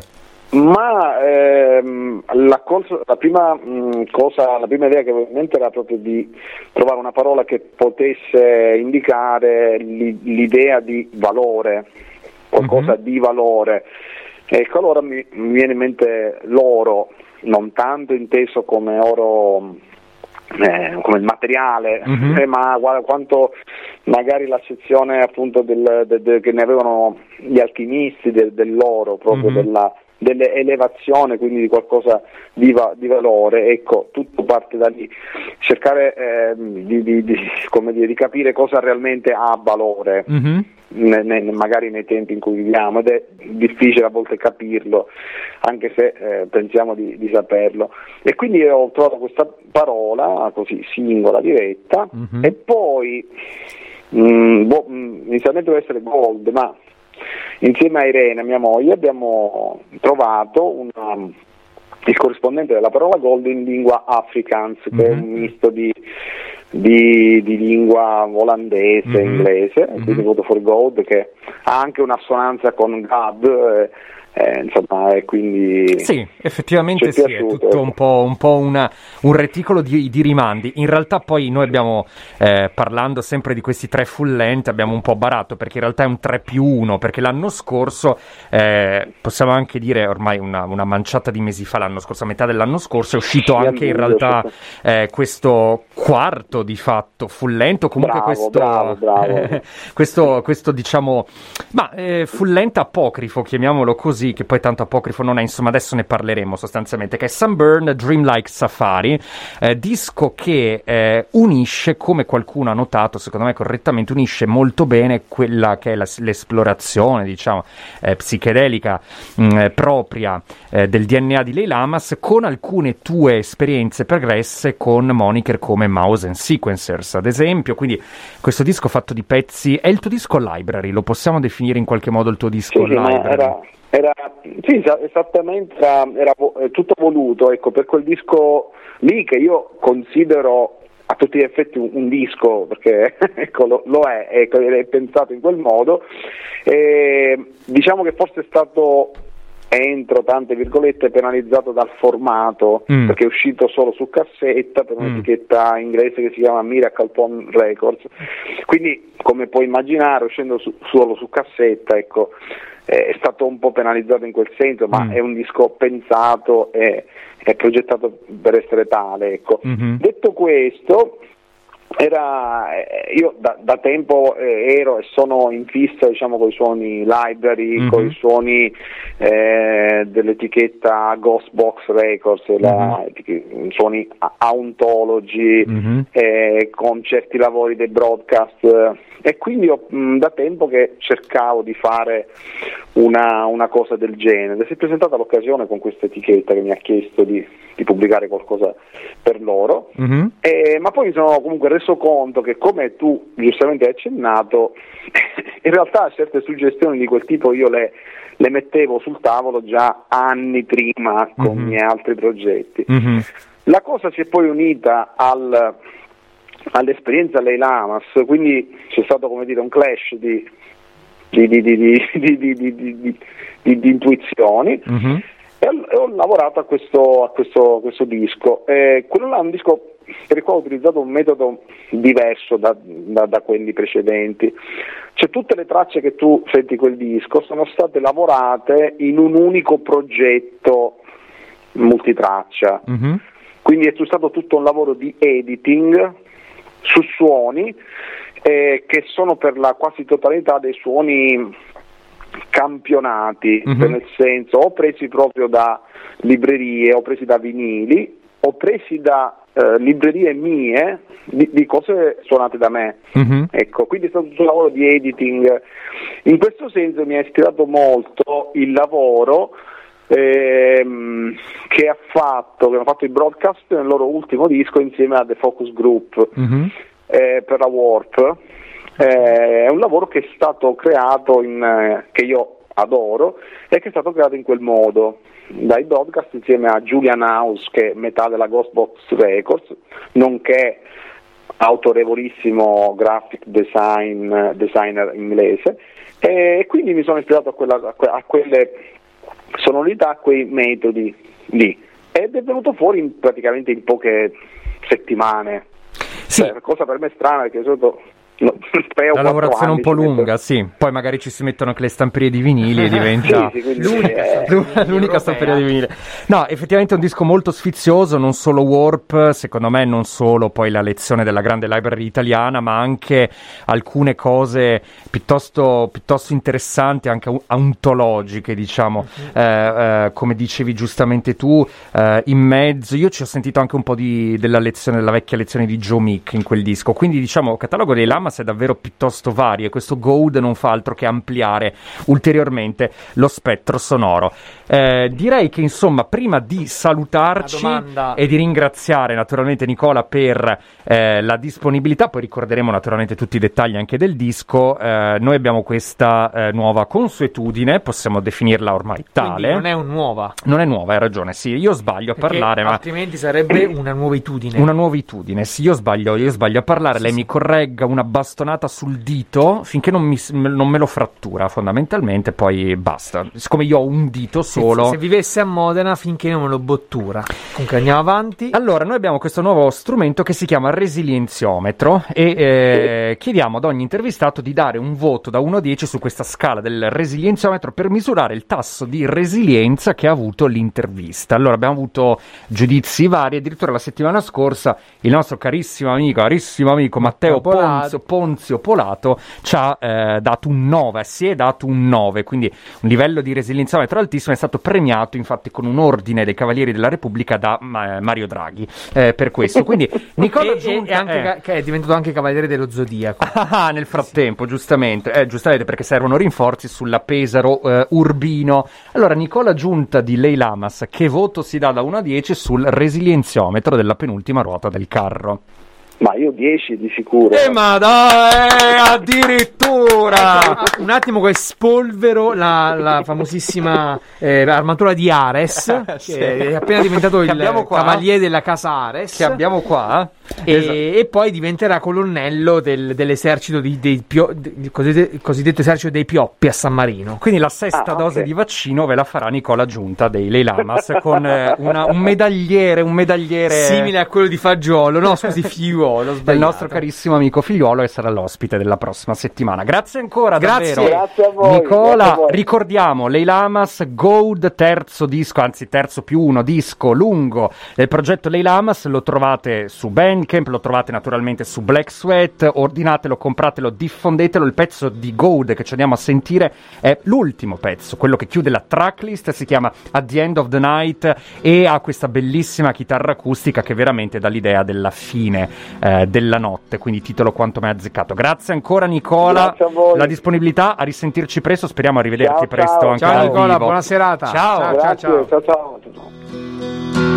Ma ehm, la, cosa, la prima mh, cosa, la prima idea che avevo in mente era proprio di trovare una parola che potesse indicare li, l'idea di valore, qualcosa mm-hmm. di valore. Ecco, allora mi, mi viene in mente l'oro, non tanto inteso come oro, eh, come il materiale, mm-hmm. eh, ma guarda, quanto magari la sezione appunto del, del, del, che ne avevano gli alchimisti del, dell'oro, proprio mm-hmm. della dell'elevazione, quindi di qualcosa di, va, di valore. Ecco, tutto parte da lì, cercare eh, di, di, di, come dire, di capire cosa realmente ha valore, mm-hmm. ne, ne, magari nei tempi in cui viviamo, ed è difficile a volte capirlo, anche se eh, pensiamo di, di saperlo. E quindi ho trovato questa parola così singola, diretta, mm-hmm. e poi mh, boh, inizialmente deve essere Gold, ma insieme a Irene, mia moglie, abbiamo trovato una, il corrispondente della parola Gold in lingua Afrikaans, mm-hmm. che è un misto di, di, di lingua olandese, mm-hmm. inglese, mm-hmm. quindi voto for Gold, che ha anche un'assonanza con God, eh, eh, insomma, e quindi sì, effettivamente sì, è tutto un po', un, po una, un reticolo di, di rimandi. In realtà poi noi abbiamo, eh, parlando sempre di questi tre full length, abbiamo un po' barato, perché in realtà è un tre più uno, perché l'anno scorso, eh, possiamo anche dire ormai una, una manciata di mesi fa, l'anno scorso, a metà dell'anno scorso, è uscito sì, anche in realtà eh, questo quarto di fatto full length, o comunque bravo, questo, bravo, bravo. Eh, questo, questo diciamo, ma eh, full length apocrifo, chiamiamolo così, che poi tanto apocrifo non è, insomma adesso ne parleremo sostanzialmente, che è Sunburn Dreamlike Safari, eh, disco che eh, unisce, come qualcuno ha notato, secondo me correttamente, unisce molto bene quella che è la, l'esplorazione, diciamo, eh, psichedelica mh, propria eh, del D N A di Ley Lamas, con alcune tue esperienze pregresse con moniker come Mouse and Sequencers, ad esempio. Quindi questo disco fatto di pezzi, è il tuo disco library, lo possiamo definire in qualche modo il tuo disco sì, library? Sì, era... Era, sì, esattamente, era, era tutto voluto, ecco, per quel disco lì, che io considero a tutti gli effetti un, un disco, perché ecco, lo, lo è, ecco, è pensato in quel modo. E, diciamo che forse è stato, entro tante virgolette, penalizzato dal formato, mm. perché è uscito solo su cassetta per un'etichetta mm. inglese che si chiama Miracle Pond Records, quindi come puoi immaginare, uscendo su, solo su cassetta, ecco, è stato un po' penalizzato in quel senso, ma mm. è un disco pensato e è progettato per essere tale, ecco. Mm-hmm. Detto questo, era io da, da tempo eh, ero e sono in fissa, diciamo, con i suoni library, mm-hmm. con i suoni eh, dell'etichetta Ghostbox Records, la, mm-hmm. suoni Auntology, mm-hmm. eh, con certi lavori dei broadcast, eh, e quindi ho, mh, da tempo che cercavo di fare una, una cosa del genere. Si è presentata l'occasione con questa etichetta che mi ha chiesto di, di pubblicare qualcosa per loro, mm-hmm. eh, ma poi mi sono comunque reso conto che, come tu giustamente hai accennato, in realtà certe suggestioni di quel tipo io le, le mettevo sul tavolo già anni prima con mm-hmm. i miei altri progetti. Mm-hmm. La cosa si è poi unita al, all'esperienza Ley Lamas, quindi c'è stato, come dire, un clash di, di, di, di, di, di, di, di, di, di, di intuizioni, mm-hmm. e, ho, e ho lavorato a questo, a questo, a questo disco. Eh, quello là è un disco per il quale ho utilizzato un metodo diverso da, da, da quelli precedenti. Cioè, tutte le tracce che tu senti quel disco sono state lavorate in un unico progetto multitraccia, mm-hmm. quindi è stato tutto un lavoro di editing su suoni eh, che sono per la quasi totalità dei suoni campionati, mm-hmm. nel senso, o presi proprio da librerie, o presi da vinili, o presi da eh, librerie mie di, di cose suonate da me. Mm-hmm. Ecco, quindi è stato tutto un lavoro di editing. In questo senso mi ha ispirato molto il lavoro ehm, che ha fatto, che hanno fatto i broadcast nel loro ultimo disco insieme a The Focus Group, mm-hmm. eh, per la Warp. Eh, è un lavoro che è stato creato in, eh, che io adoro, e che è stato creato in quel modo dai broadcast insieme a Julian House, che è metà della Ghostbox Records, nonché autorevolissimo graphic design designer inglese, e quindi mi sono ispirato a, quella, a, que- a quelle sonorità, a quei metodi lì, ed è venuto fuori in, praticamente in poche settimane. Sì. Cioè, cosa per me strana, perché di solito no, la lavorazione un po' lunga, metto... sì, poi magari ci si mettono anche le stamperie di vinili e diventa sì, sì, l'unica, è... l'unica stamperia di vinile. No, effettivamente è un disco molto sfizioso, non solo Warp, secondo me non solo poi la lezione della grande library italiana, ma anche alcune cose piuttosto, piuttosto interessanti, anche ontologiche, diciamo, uh-huh. eh, eh, come dicevi giustamente tu, eh, in mezzo. Io ci ho sentito anche un po' di, della lezione, della vecchia lezione di Joe Meek in quel disco, quindi diciamo il catalogo dei Lamas è davvero piuttosto vario, e questo Gold non fa altro che ampliare ulteriormente lo spettro sonoro. Eh, direi che insomma, prima di salutarci e di ringraziare naturalmente Nicola per eh, la disponibilità, poi ricorderemo naturalmente tutti i dettagli anche del disco, eh, noi abbiamo questa eh, nuova consuetudine, possiamo definirla ormai tale. Quindi non è un nuova. Non è nuova, hai ragione, sì, io sbaglio a Perché parlare, altrimenti ma... sarebbe una nuovitudine. Una nuovitudine, sì, io sbaglio, io sbaglio a parlare, sì, lei sì. mi corregga, una bastonata sul dito finché non, mi, non me lo frattura fondamentalmente, poi basta. Siccome io ho un dito solo, se, se vivesse a Modena finché non me lo bottura. Comunque andiamo avanti. Allora, noi abbiamo questo nuovo strumento che si chiama resilienziometro, e eh, chiediamo ad ogni intervistato di dare un voto da uno a dieci su questa scala del resilienziometro per misurare il tasso di resilienza che ha avuto l'intervista. Allora, abbiamo avuto giudizi vari, addirittura la settimana scorsa il nostro carissimo amico, carissimo amico Matteo Ponzio, Ponzio Polato ci ha eh, dato un nove, si è dato un nove, quindi un livello di resilienziometro altissimo, è stato premiato infatti con un ordine dei Cavalieri della Repubblica da ma- Mario Draghi, eh, per questo. Quindi Nicola e, Giunta, e anche, eh. che è diventato anche Cavaliere dello Zodiaco. Ah, nel frattempo, sì. giustamente, eh, giustamente perché servono rinforzi sulla Pesaro eh, Urbino. Allora, Nicola Giunta di Ley Lamas, che voto si dà da uno a dieci sul resilienziometro della penultima ruota del carro? Ma io dieci di sicuro. Eh ma dai, addirittura! Ecco, un attimo che spolvero la, la famosissima eh, armatura di Ares, Sì. che è appena diventato Che il abbiamo qua. cavaliere della casa Ares. Che abbiamo qua. E, Esatto. e poi diventerà colonnello del- dell'esercito di, dei pio, il cosiddetto, il cosiddetto esercito dei Pioppi a San Marino. Quindi la sesta Ah, dose ok. di vaccino ve la farà Nicola Giunta dei Lei Lamas con eh, una- un medagliere, un medagliere Simile a quello di Fagiolo, no scusi, Figliuolo, del sbagliato. nostro carissimo amico Figliuolo, che sarà l'ospite della prossima settimana. Grazie ancora, Grazie. davvero. Grazie a voi. Nicola, grazie a voi. ricordiamo Lei Lamas, Gold, terzo disco, anzi terzo più uno disco lungo del progetto Lei Lamas, lo trovate su Bandcamp, lo trovate naturalmente su Black Sweat, ordinatelo, compratelo, diffondetelo. Il pezzo di Gold che ci andiamo a sentire è l'ultimo pezzo, quello che chiude la tracklist, si chiama At the End of the Night e ha questa bellissima chitarra acustica che veramente dà l'idea della fine eh, della notte, quindi titolo quanto mai azzeccato. Grazie ancora Nicola, Grazie a voi. la disponibilità, a risentirci presto, speriamo a rivederti Ciao, presto ciao. anche Ciao dal Nicola, vivo. buona serata. Ciao. ciao, Grazie, ciao. ciao, ciao. ciao.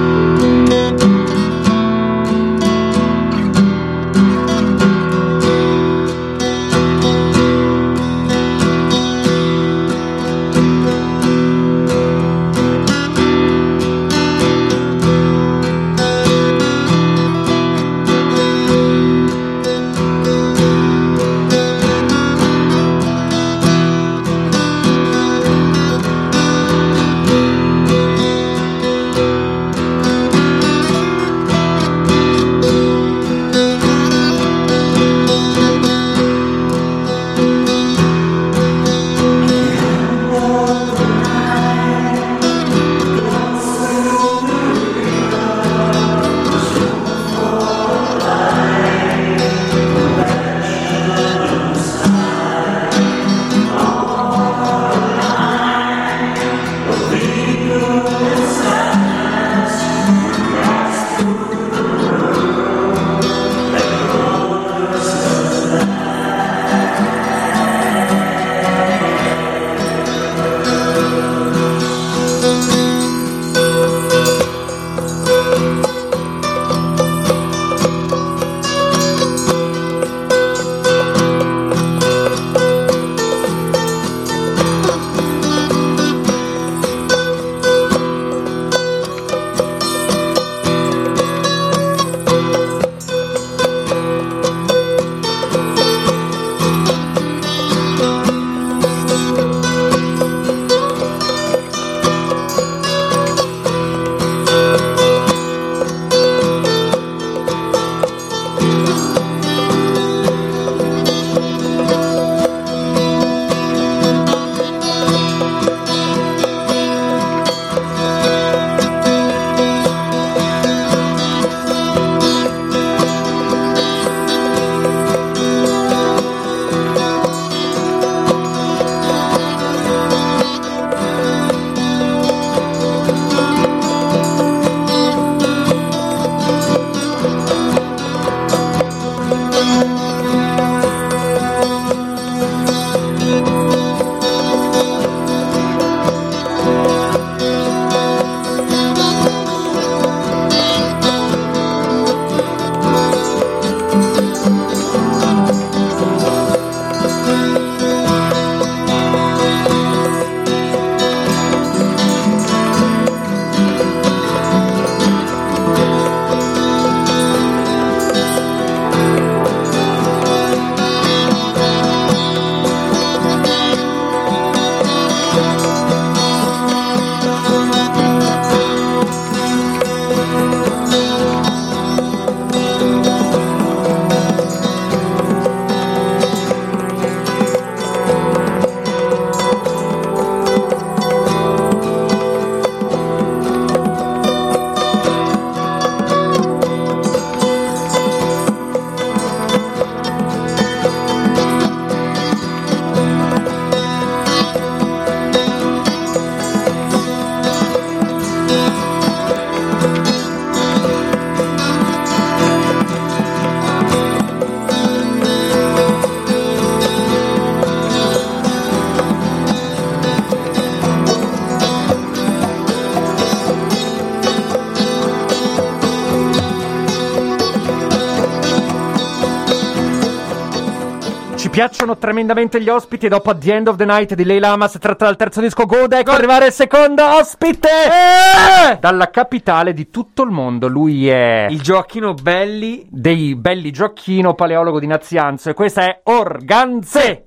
Schiacciano tremendamente gli ospiti e dopo A The End of the Night di Ley Lama si tratta dal terzo disco Good. Ecco arrivare il secondo ospite eh! dalla capitale di tutto il mondo. Lui è il Gioacchino Belli dei Belli Gioacchino, paleologo di Nazianzo, e questa è Organze.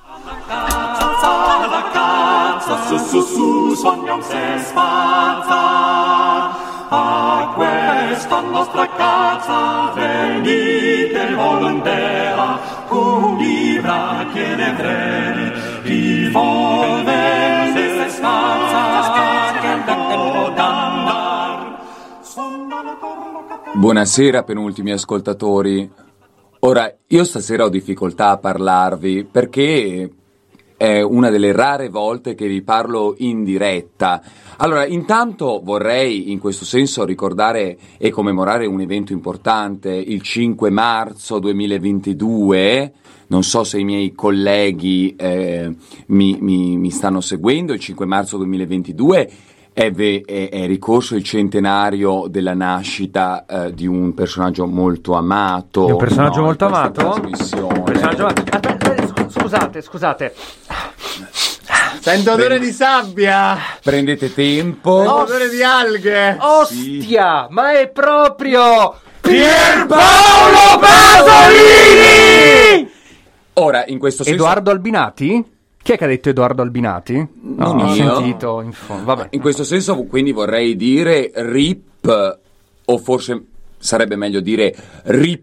Su su su sogniamo se spazza a questa nostra casa venite volontera un'ibra che ne vreni rivolve se scalza che tempo d'andar. Buonasera penultimi ascoltatori. Ora, io stasera ho difficoltà a parlarvi perché è una delle rare volte che vi parlo in diretta. Allora, intanto vorrei in questo senso ricordare e commemorare un evento importante, il cinque marzo duemilaventidue. Non so se i miei colleghi eh, mi, mi, mi stanno seguendo. Il cinque marzo duemilaventidue è, ve- è, è ricorso il centenario della nascita eh, di un personaggio molto amato. Di un personaggio no, molto in questa amato? trasmissione. Un personaggio amato. Aspetta, scusate, scusate. Sento odore Prende- di sabbia. Prendete tempo. Sento odore di alghe. Ostia, ma è proprio Pierpaolo Pasolini! Ora, in questo senso... Edoardo Albinati? Chi è che ha detto Edoardo Albinati? No, Non ho io. sentito in fondo. Vabbè. In questo senso, quindi vorrei dire rip, o forse sarebbe meglio dire rip.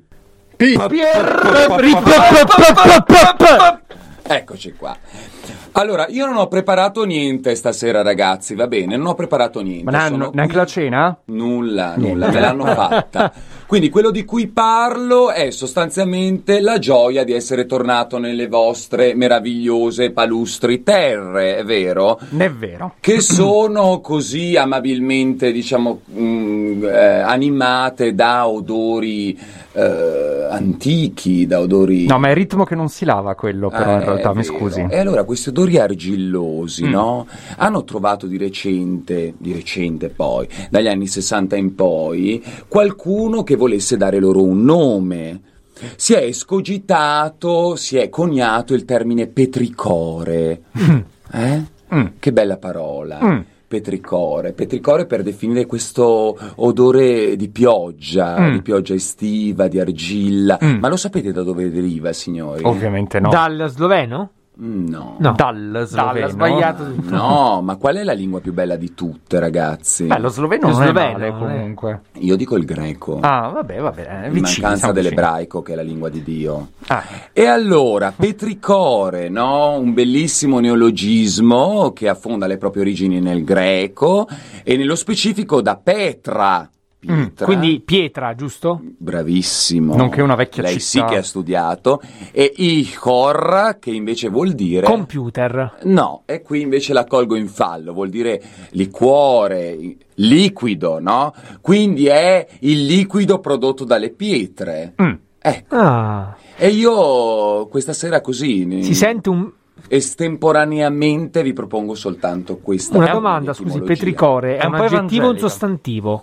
Eccoci qua. Allora, io non ho preparato niente stasera, ragazzi, va bene? Non ho preparato niente. Ma ne- Sono neanche qui- la cena? Nulla, nulla, me l'hanno fatta. Quindi quello di cui parlo è sostanzialmente la gioia di essere tornato nelle vostre meravigliose palustri terre, è vero? È vero. Che sono così amabilmente, diciamo, mh, eh, animate da odori eh, antichi, da odori... No, ma è il ritmo che non si lava quello, però, Ah, in realtà, è mi vero. scusi. E allora questi odori argillosi, Mm. no? Hanno trovato di recente, di recente poi, dagli anni sessanta in poi, qualcuno che volesse dare loro un nome. Si è escogitato, si è coniato il termine petricore. Eh? Mm. Che bella parola. Mm. Petricore, petricore per definire questo odore di pioggia, Mm. di pioggia estiva, di argilla. Mm. Ma lo sapete da dove deriva, signori? Ovviamente no. dal sloveno? No. No. Dal sloveno. Dal, sbagliato tutto. No, ma qual è la lingua più bella di tutte, ragazzi? Beh, lo sloveno Lo non sloveno, è male, non è- comunque. Io dico il greco. Ah, vabbè, vabbè. È in vicino, mancanza siamo vicini. dell'ebraico, che è la lingua di Dio. Ah. E allora, petricore, no? Un bellissimo neologismo che affonda le proprie origini nel greco e nello specifico da Petra. Pietra. Quindi pietra, giusto? Bravissimo. Nonché una vecchia Lei città. sì che ha studiato. E Ihor, che invece vuol dire... Computer. No, e qui invece la colgo in fallo, vuol dire liquore, liquido, no? Quindi è il liquido prodotto dalle pietre. Mm. Ecco. Ah, E io questa sera così... si sente un... Estemporaneamente vi propongo soltanto questa... Una domanda, scusi, etimologia. petricore è, È un un po' aggettivo o un evangelica. sostantivo?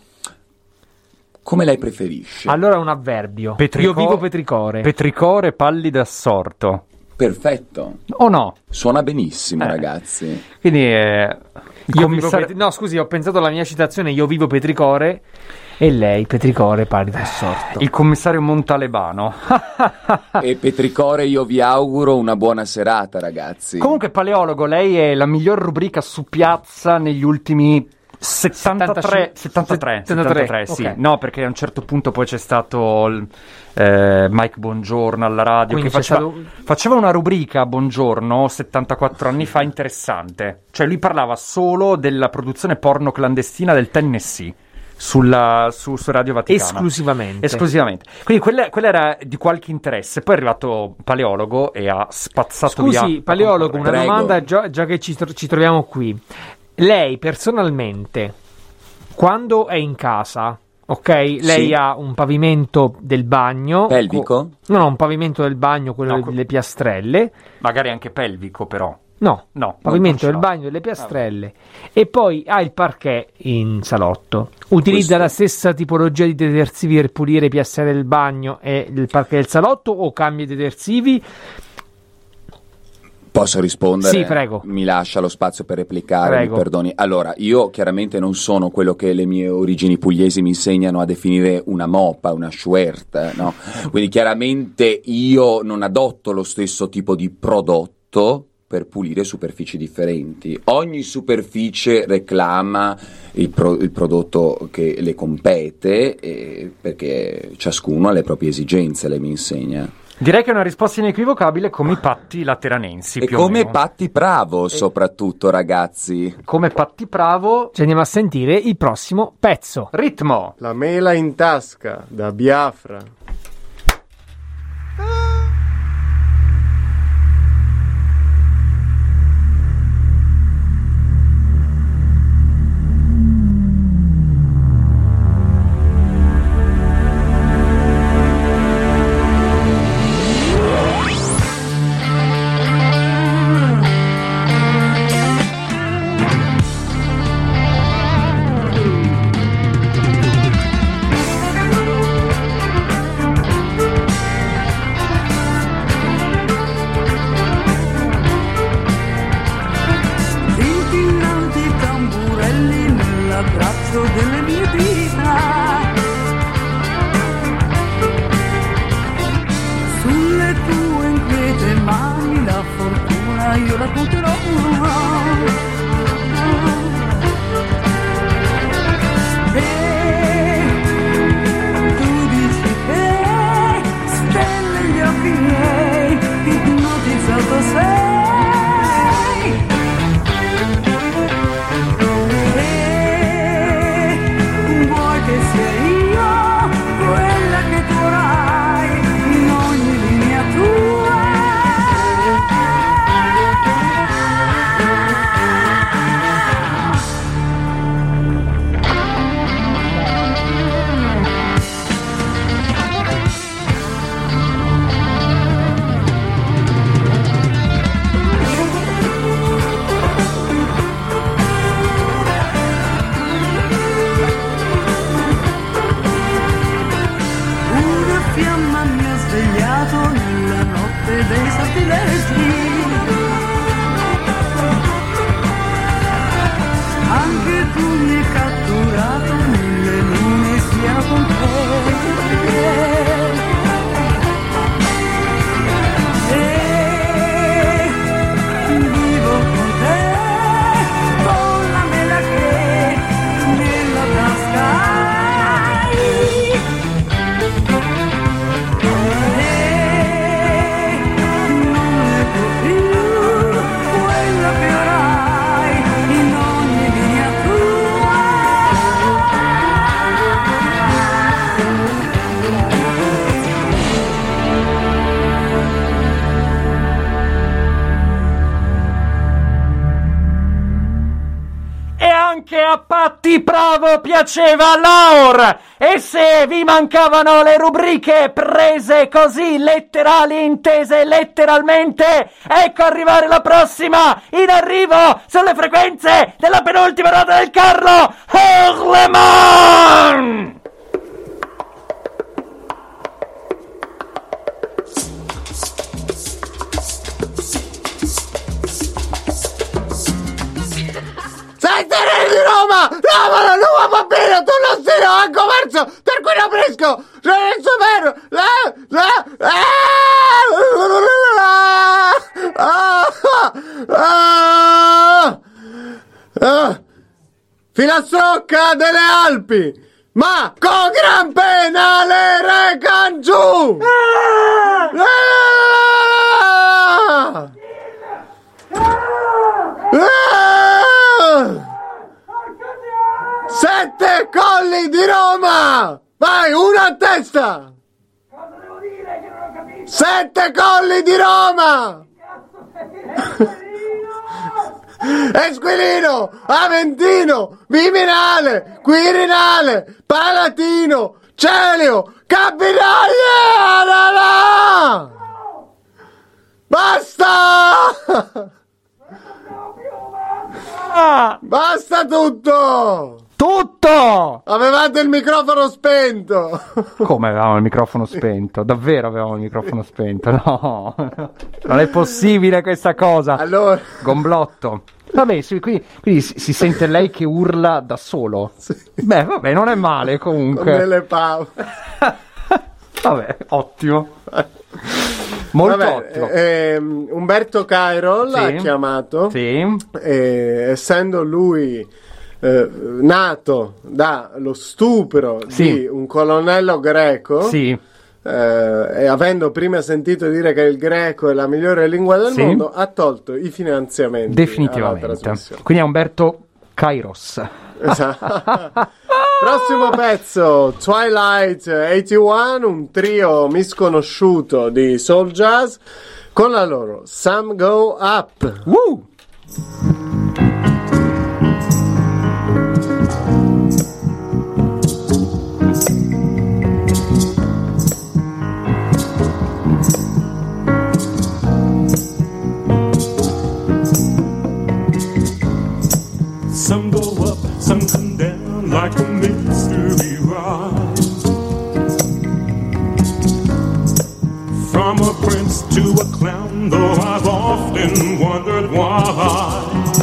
Come lei preferisce. Allora è un avverbio. Petrico- Io vivo petricore. Petricore pallido assorto. Perfetto. O no? Suona benissimo, Eh. ragazzi. Quindi eh, il Io vivo commissario- petri- No, scusi, ho pensato alla mia citazione, io vivo petricore e lei petricore pallido assorto. il commissario Montalebano. E Petricore, io vi auguro una buona serata, ragazzi. Comunque, paleologo, lei è la miglior rubrica su piazza negli ultimi settantatré, settantatré, settantatré, sì. ok. No, perché a un certo punto poi c'è stato il, eh, Mike Bongiorno alla radio Quindi che c'è faceva, stato- faceva una rubrica a Bongiorno settantaquattro anni fa interessante. Cioè lui parlava solo della produzione porno clandestina del Tennessee sulla, su, su Radio Vaticana. Esclusivamente. Esclusivamente. Quindi quella, quella era di qualche interesse. Poi è arrivato Paleologo e ha spazzato via. Scusi, paleologo, una Prego. domanda già, già che ci, tro- ci troviamo qui. Lei personalmente, quando è in casa, ok? Lei Sì. ha un pavimento del bagno. Pelvico? co- no, no, un pavimento del bagno, quello No, que- delle piastrelle. Magari anche pelvico, però. No, No, pavimento non del ce l'ho. bagno, delle piastrelle. E poi ha il parquet in salotto. Utilizza Questo- la stessa tipologia di detersivi per pulire i piastrelle del bagno e il parquet del salotto, o cambia i detersivi? Posso rispondere? Sì, prego. Mi lascia lo spazio per replicare, Prego. mi perdoni. Allora, io chiaramente non sono quello che le mie origini pugliesi mi insegnano a definire una moppa, una schuert, no? Quindi chiaramente io non adotto lo stesso tipo di prodotto per pulire superfici differenti. Ogni superficie reclama il, pro- il prodotto che le compete, eh, perché ciascuno ha le proprie esigenze, lei mi insegna. Direi che è una risposta inequivocabile, come i patti lateranensi. E più o come meno. Patti Bravo, soprattutto, ragazzi. Come Patti Bravo. Ci andiamo a sentire il prossimo pezzo. Ritmo. La mela in tasca, da Biafra. Patti Bravo piaceva Laur, e se vi mancavano le rubriche prese così letterali, intese letteralmente, ecco arrivare la prossima, in arrivo sulle frequenze della penultima ruota del carro, Hurleman! Sei Terene di Roma! Roma, la nuova bambina, tu non sei a commercio, Tarquino Fresco, Lorenzo Ferro, la, la, ah, ah, ah, Filastrocca delle Alpi, ma con gran pena le recan giù! Ah! Ah! Sette colli di Roma! Vai, una a testa! Cosa devo dire che non ho capito? Sette colli di Roma! Esquilino, Aventino, Viminale, Quirinale, Palatino, Celio, Capitaglia! Basta! Ah! Basta tutto! Tutto! Avevate il microfono spento! Come avevamo il microfono spento? Davvero avevamo il microfono spento? No, non è possibile questa cosa. Allora... Gomblotto. Vabbè, sì, quindi, quindi si, si sente lei che urla da solo. Sì. Beh, vabbè, non è male comunque. Con delle pause. Vabbè, ottimo. Molto Vabbè, ottimo. Eh, Umberto Cairol Sì. ha chiamato, Sì. eh, essendo lui eh, nato dallo stupro Sì. di un colonnello greco, Sì. eh, e avendo prima sentito dire che il greco è la migliore lingua del Sì. mondo, ha tolto i finanziamenti alla Definitivamente. trasmissione. Quindi è Umberto Kairos. Esatto. Prossimo pezzo, Twilight ottantuno, un trio misconosciuto di soul jazz con la loro Some Go Up. Woo! Some go up, some come down like a mystery ride. From a prince to a clown, though I've often wondered why.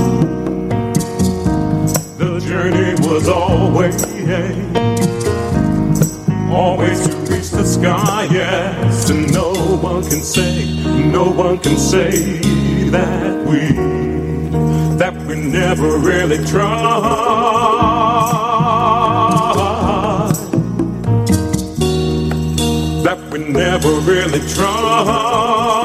The journey was always, always to reach the sky, yes. And no one can say, no one can say that we that we never really tried, that we never really tried.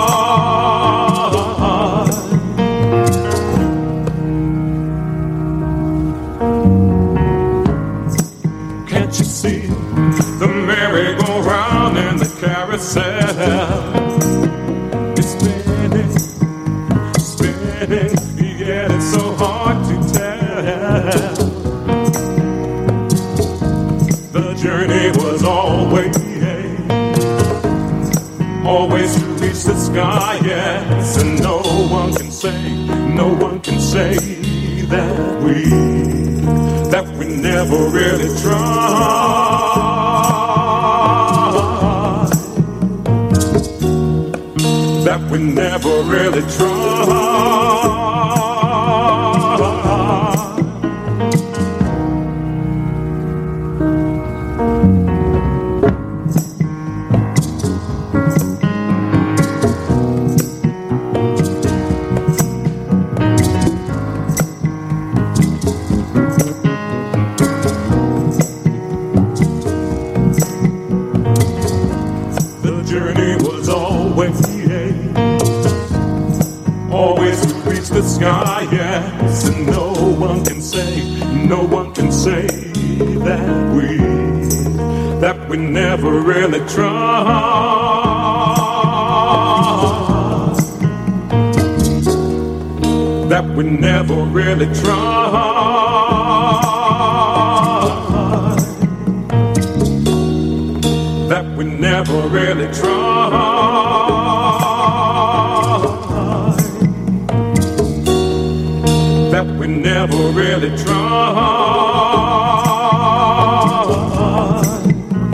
Can't you see the merry-go-round and the carousel? It's spinning, spinning. Yeah, it's so hard to tell. The journey was always, always to reach the sky, yes. And no one can say, no one can say that we, that we never really tried, that we never really tried. The journey was always, always to reach the sky, yes. And no one can say, no one can say that we, that we never really tried, that we never really tried, that we never really tried, that we never really tried.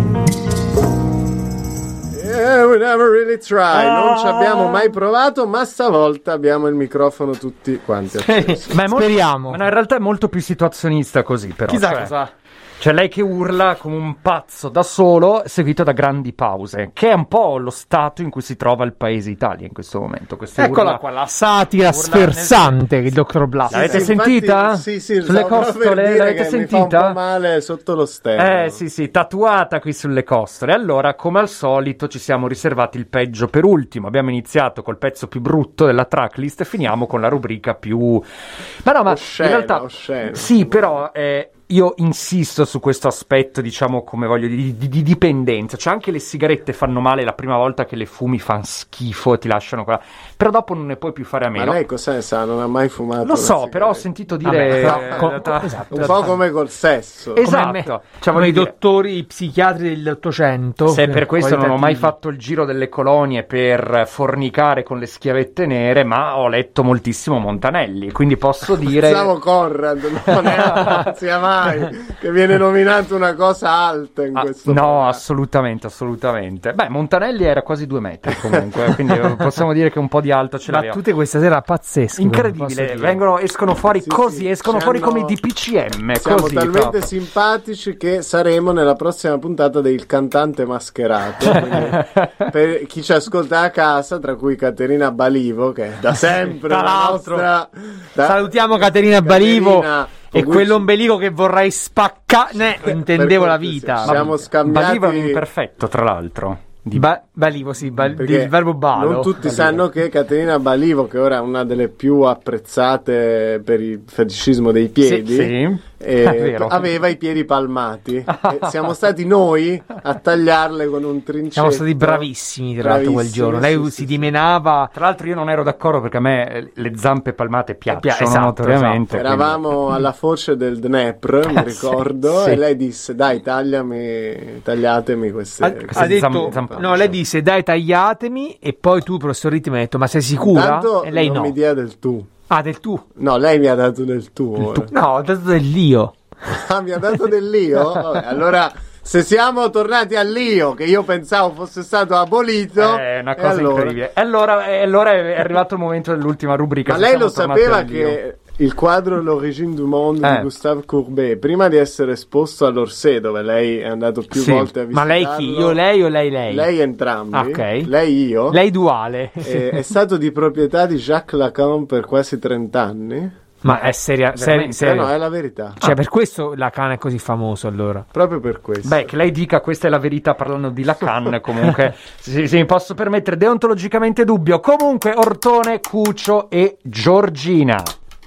Yeah, we never really try. Non ci abbiamo mai provato, ma stavolta abbiamo il microfono tutti quanti accesi. Ma è molto- Speriamo. Ma no, in realtà è molto più situazionista così, però. Chissà cioè, cosa. C'è lei che urla come un pazzo da solo, seguito da grandi pause, che è un po' lo stato in cui si trova il paese Italia in questo momento. Queste Eccola urla- qua, la satira urla sferzante che il dottor Blas. L'avete Sì, sentita? infatti, sì, sì, Sulle stavo proprio per costole? dire L'avete che mi fa un sentita? po' male sotto lo sterno. Eh sì sì, tatuata qui sulle costole. Allora, come al solito, ci siamo riservati il peggio per ultimo. Abbiamo iniziato col pezzo più brutto della tracklist e finiamo con la rubrica più... Ma no, ma Oscena, in realtà... oscena. Sì, però... Eh, io insisto su questo aspetto, diciamo, come voglio di, di, di dipendenza. Cioè, anche le sigarette fanno male la prima volta che le fumi, fanno schifo e ti lasciano quella... Però dopo non ne puoi più fare a Ma meno. lei cos'è, sa? Non ha mai fumato Lo una so, però ho sigaretta. sentito dire... Vabbè, eh, però- tra- esatto. Un po' come col sesso. Esatto. Come me- Cioè, come voglio i dire- dottori, i psichiatri dell'Ottocento. Se per questo non ho mai qualitativi. fatto il giro delle colonie per fornicare con le schiavette nere, ma ho letto moltissimo Montanelli, quindi posso dire... Pensavo Conrad, non è, si avanti. mai che viene nominato una cosa alta in Ah, questo no, programma. assolutamente, assolutamente. Beh, Montanelli era quasi due metri comunque, quindi possiamo dire che un po' di alto ce l'aveva. Battute questa sera pazzesche. posso Incredibile, dire. vengono, escono fuori Sì, così, sì, escono ci fuori hanno- come i D P C M. Siamo così, talmente proprio. simpatici che saremo nella prossima puntata del cantante mascherato. Quindi, per chi ci ascolta a casa, tra cui Caterina Balivo, che è da sempre Tra la l'altro, nostra. da- Salutiamo Caterina Balivo Caterina, e con cui quell'ombelico che vorrei spaccare. Ne intendevo per la cortesia, vita. ci siamo scambiati. Balivo è un imperfetto, tra l'altro. Di- Ba- Balivo, sì, bal- Perché il verbo balo. non tutti sanno che Caterina Balivo, che ora è una delle più apprezzate per il feticismo dei piedi, Sì, sì. eh, È vero. aveva i piedi palmati. E siamo stati noi a tagliarle con un trincetto. Siamo stati bravissimi tra l'altro quel Bravissimi, giorno. Lei sì, si sì, dimenava. Tra l'altro io non ero d'accordo perché a me eh, le zampe palmate piacciono Pia- esatto, notoriamente. sì. quindi- Eravamo alla foce del Dnepr, mi Sì, ricordo, sì. e lei disse: dai, tagliami, tagliatemi queste. Ha, queste ha detto, zam- zampacce. no, lei disse dai tagliatemi e poi tu professor Ritti mi ha detto ma sei sicura? Intanto E lei non no. mi dia del tu. Ah, del tu. No, lei mi ha dato del tu. ora. No, ho dato dell'io. Ah, mi ha dato dell'io? Vabbè, allora, se siamo tornati all'io, che io pensavo fosse stato abolito, È una e cosa allora- incredibile. E allora, e allora è arrivato il momento dell'ultima rubrica. Ma se lei siamo lo tornati sapeva al Dio. che il quadro L'origine du monde Eh. di Gustave Courbet, prima di essere esposto all'Orsay, dove lei è andato più Sì. volte a Ma visitarlo, lei chi? Io lei o lei lei? Lei entrambi. Ah, ok. Lei io. Lei duale. Eh, è stato di proprietà di Jacques Lacan per quasi trenta anni. Ma è seria, seri- veramente? Eh, serio? no, è la verità. Cioè, per questo Lacan è così famoso allora. Proprio per questo. Beh, che lei dica questa è la verità parlando di Lacan, comunque, se se mi posso permettere, deontologicamente dubbio. Comunque, Ortone, Cuccio e Giorgina.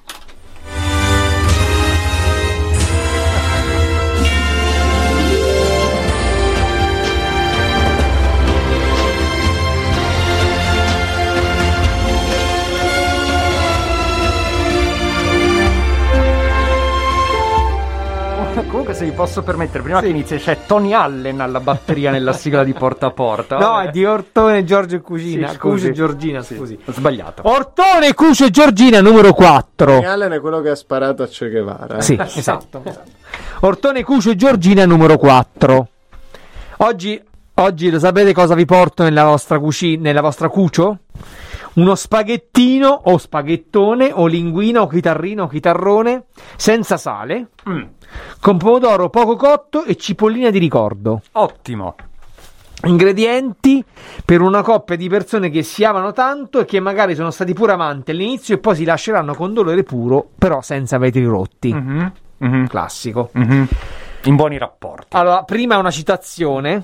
Comunque, se mi posso permettere, prima che inizi c'è Tony Allen alla batteria nella sigla di Porta a Porta. No, Vabbè. è di Ortone, Giorgio e Cucina. Sì, Cucio scusi. e Giorgina, scusi. Ho sbagliato. Ortone, Cucio e Giorgina numero quattro. Tony Allen è quello che ha sparato a Che Guevara. eh. Sì, esatto. Ortone, Cucio e Giorgina numero quattro. Oggi, oggi lo sapete cosa vi porto nella vostra cucina, nella vostra cucio? Uno spaghettino o spaghettone o linguina o chitarrino o chitarrone senza sale, Mm, con pomodoro poco cotto e cipollina di ricordo. ottimo. Ingredienti per una coppia di persone che si amano tanto e che magari sono stati pure amanti all'inizio e poi si lasceranno con dolore puro, però senza vetri rotti. Mhm, mhm, Classico. mhm. In buoni rapporti. Allora, prima una citazione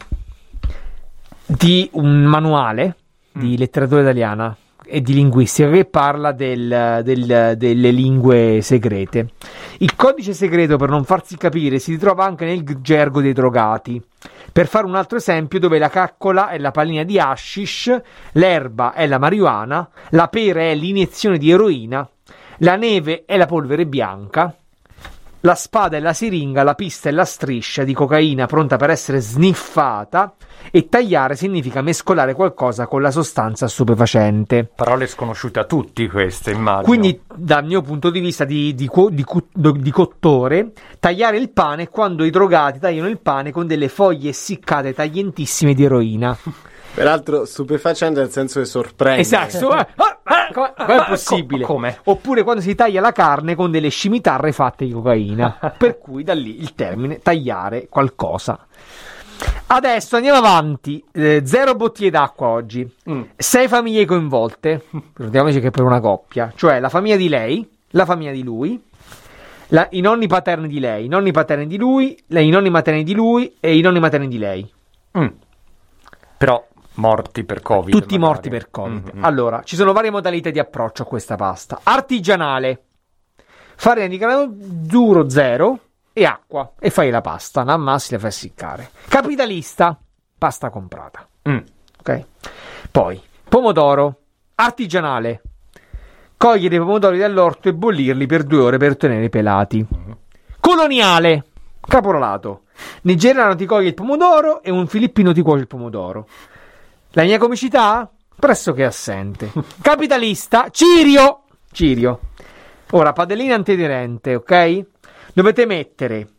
di un manuale di letteratura italiana e di linguistica che parla del- del- delle lingue segrete. Il codice segreto, per non farsi capire, si ritrova anche nel gergo dei drogati. Per fare un altro esempio, dove la caccola è la pallina di hashish, l'erba è la marijuana, la pera è l'iniezione di eroina, la neve è la polvere bianca, la spada è la siringa, la pista è la striscia di cocaina pronta per essere sniffata e tagliare significa mescolare qualcosa con la sostanza stupefacente. Parole sconosciute a tutti queste, immagino. Quindi, dal mio punto di vista di, di, co- di cu- di cottore, tagliare il pane è quando i drogati tagliano il pane con delle foglie essiccate taglientissime di eroina. Peraltro stupefacente nel senso che sorprende. Esatto. Eh, ah, ah, come, come è possibile? Co- come? Oppure quando si taglia la carne con delle scimitarre fatte di cocaina. Per cui da lì il termine tagliare qualcosa. Adesso andiamo avanti. Eh, zero bottiglie d'acqua oggi. Mm. Sei famiglie coinvolte. Ricordiamoci che è per una coppia. Cioè la famiglia di lei, la famiglia di lui, la- i nonni paterni di lei, i nonni paterni di lui, le- i nonni materni di lui e i nonni materni di lei. Mm. Però morti per Covid. Tutti magari. morti per Covid. Mhm. Allora, ci sono varie modalità di approccio a questa pasta. Artigianale. Farina di grano duro zero e acqua. E fai la pasta, la ammassi e la fai essiccare. Capitalista. Pasta comprata. Mm. Ok? Poi, pomodoro. Artigianale. Cogliere i pomodori dall'orto e bollirli per due ore per ottenere i pelati. Coloniale. Caporalato. Nigeriano ti coglie il pomodoro e un filippino ti cuoce il pomodoro. La mia comicità? Pressoché assente. Capitalista? Cirio! Cirio. Ora, padellina antiaderente, ok? Dovete mettere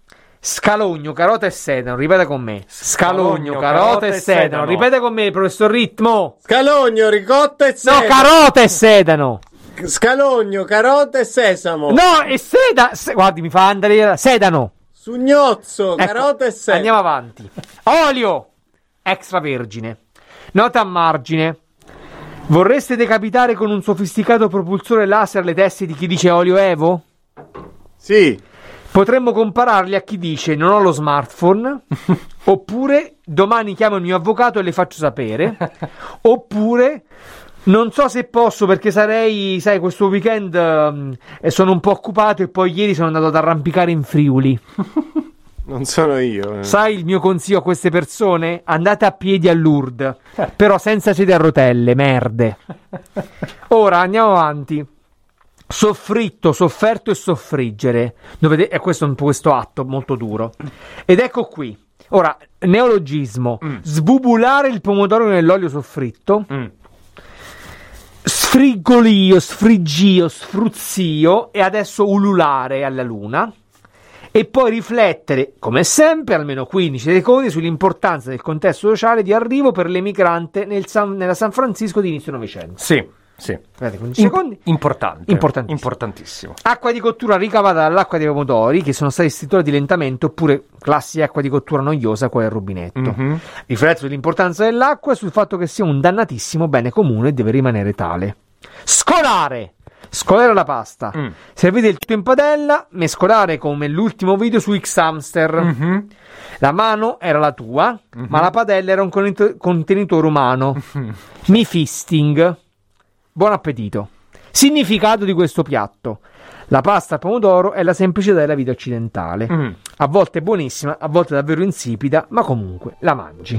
Scalogno, carota e sedano, ripeta con me. Scalogno, Scalogno, carota e sedano, ripeta con me, professor Ritmo. Scalogno, ricotta e No, sedano. carota e sedano. Scalogno, carota e sesamo. No, e seda. se- guardi, mi fa andare. Sedano. Sugnozzo, Ecco, carota e sesamo. andiamo avanti. Olio extravergine. Nota a margine. Vorreste decapitare con un sofisticato propulsore laser le teste di chi dice olio Evo? Sì. Potremmo compararli a chi dice non ho lo smartphone, oppure domani chiamo il mio avvocato e le faccio sapere, oppure non so se posso perché sarei, sai, questo weekend um, e sono un po' occupato e poi ieri sono andato ad arrampicare in Friuli. Non sono io. eh. Sai il mio consiglio a queste persone? Andate a piedi a Lourdes, però senza sedie a rotelle, merde. Ora andiamo avanti. Soffritto, sofferto e soffriggere. Dovete, e questo è un- questo atto molto duro. Ed ecco qui. Ora, neologismo. Mm. Sbubulare il pomodoro nell'olio soffritto. Mm. Sfrigolio, sfriggio, sfruzzio e adesso ululare alla luna. E poi riflettere, come sempre, almeno quindici secondi sull'importanza del contesto sociale di arrivo per l'emigrante nel San, nella San Francisco di inizio Novecento. Sì, sì. Guardate, quindici Imp- secondi. importante. Importantissimo. Importantissimo. Acqua di cottura ricavata dall'acqua dei pomodori che sono stati stritolati lentamente, oppure classica acqua di cottura noiosa qua al rubinetto. Mhm. Riflettere sull'importanza dell'acqua e sul fatto che sia un dannatissimo bene comune e deve rimanere tale. Scolare! Scolare la pasta. Mm. Servite il tutto in padella, mescolare come l'ultimo video su X-Hamster. Mhm. La mano era la tua, ma la padella era un contenito- contenitore umano. Mi fisting. Buon appetito. Significato di questo piatto. La pasta al pomodoro è la semplicità della vita occidentale. Mm. A volte è buonissima, a volte davvero insipida, ma comunque la mangi.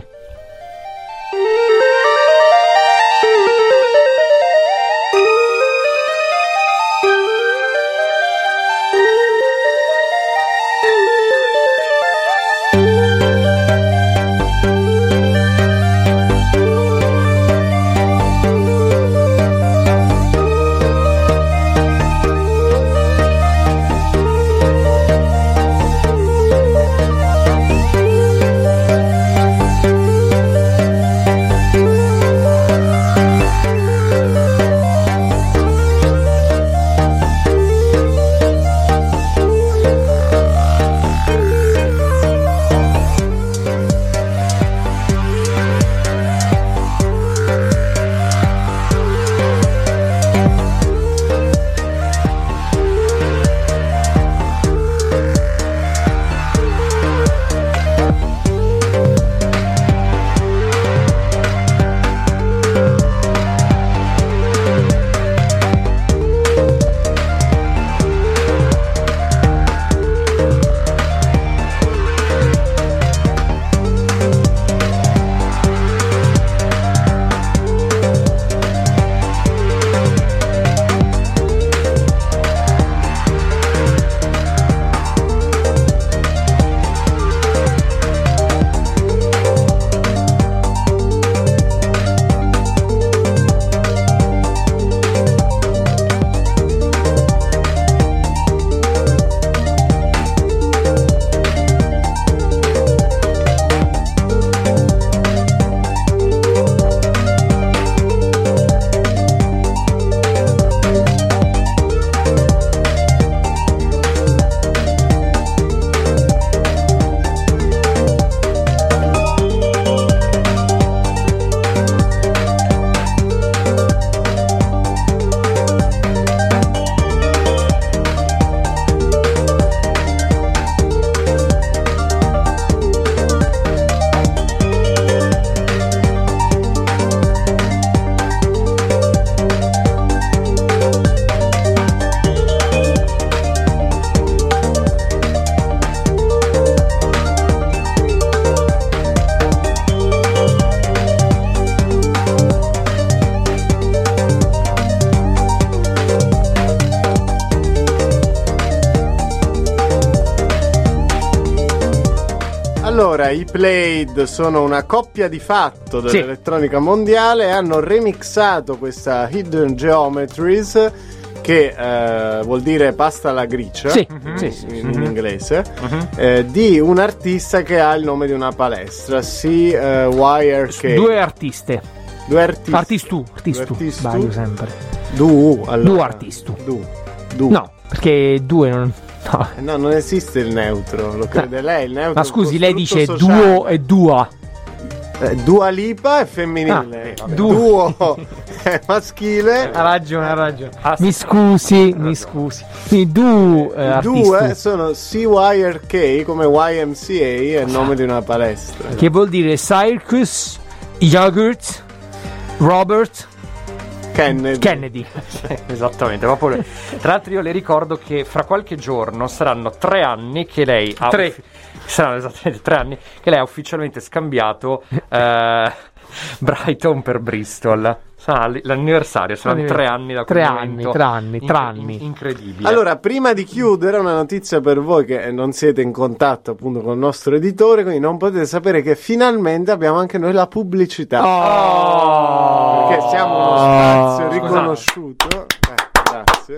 Allora, i Played sono una coppia di fatto dell'elettronica mondiale e hanno remixato questa Hidden Geometries che eh, vuol dire pasta alla gricia, Sì, in, sì, sì. in inglese, eh, di un artista che ha il nome di una palestra, C eh, Y R K. Due artiste. Due artisti. Artistu, artistu. Due artistu. Sbaglio sempre. Du, allora. Due artistu. Du. Du. No, perché due non... No. Eh, No, non esiste il neutro, lo crede lei. Il neutro Ma scusi, lei dice costrutto sociale. duo e dua. Eh, Dua Lipa è femminile, Ah, duo è maschile. Ha ragione, ha ragione. Mi scusi, mi scusi. Quindi du eh, I artistu. due sono C Y R K come Y M C A, è il nome di una palestra. Che vuol dire Circus, Yogurt, Robert, Kennedy. Kennedy. Esattamente, proprio le- tra l'altro io le ricordo che fra qualche giorno saranno tre anni che lei ha Tre. uffi- saranno esattamente tre anni che lei ha ufficialmente scambiato eh, Brighton per Bristol. Sarà l- l'anniversario, saranno tre anni da quel Tre momento. anni, tre anni, tre Inc- anni. in- incredibile. Allora, prima di chiudere, una notizia per voi che non siete in contatto appunto con il nostro editore, quindi non potete sapere che finalmente abbiamo anche noi la pubblicità. Oh! Perché siamo uno spazio Scusate. riconosciuto. Eh, grazie.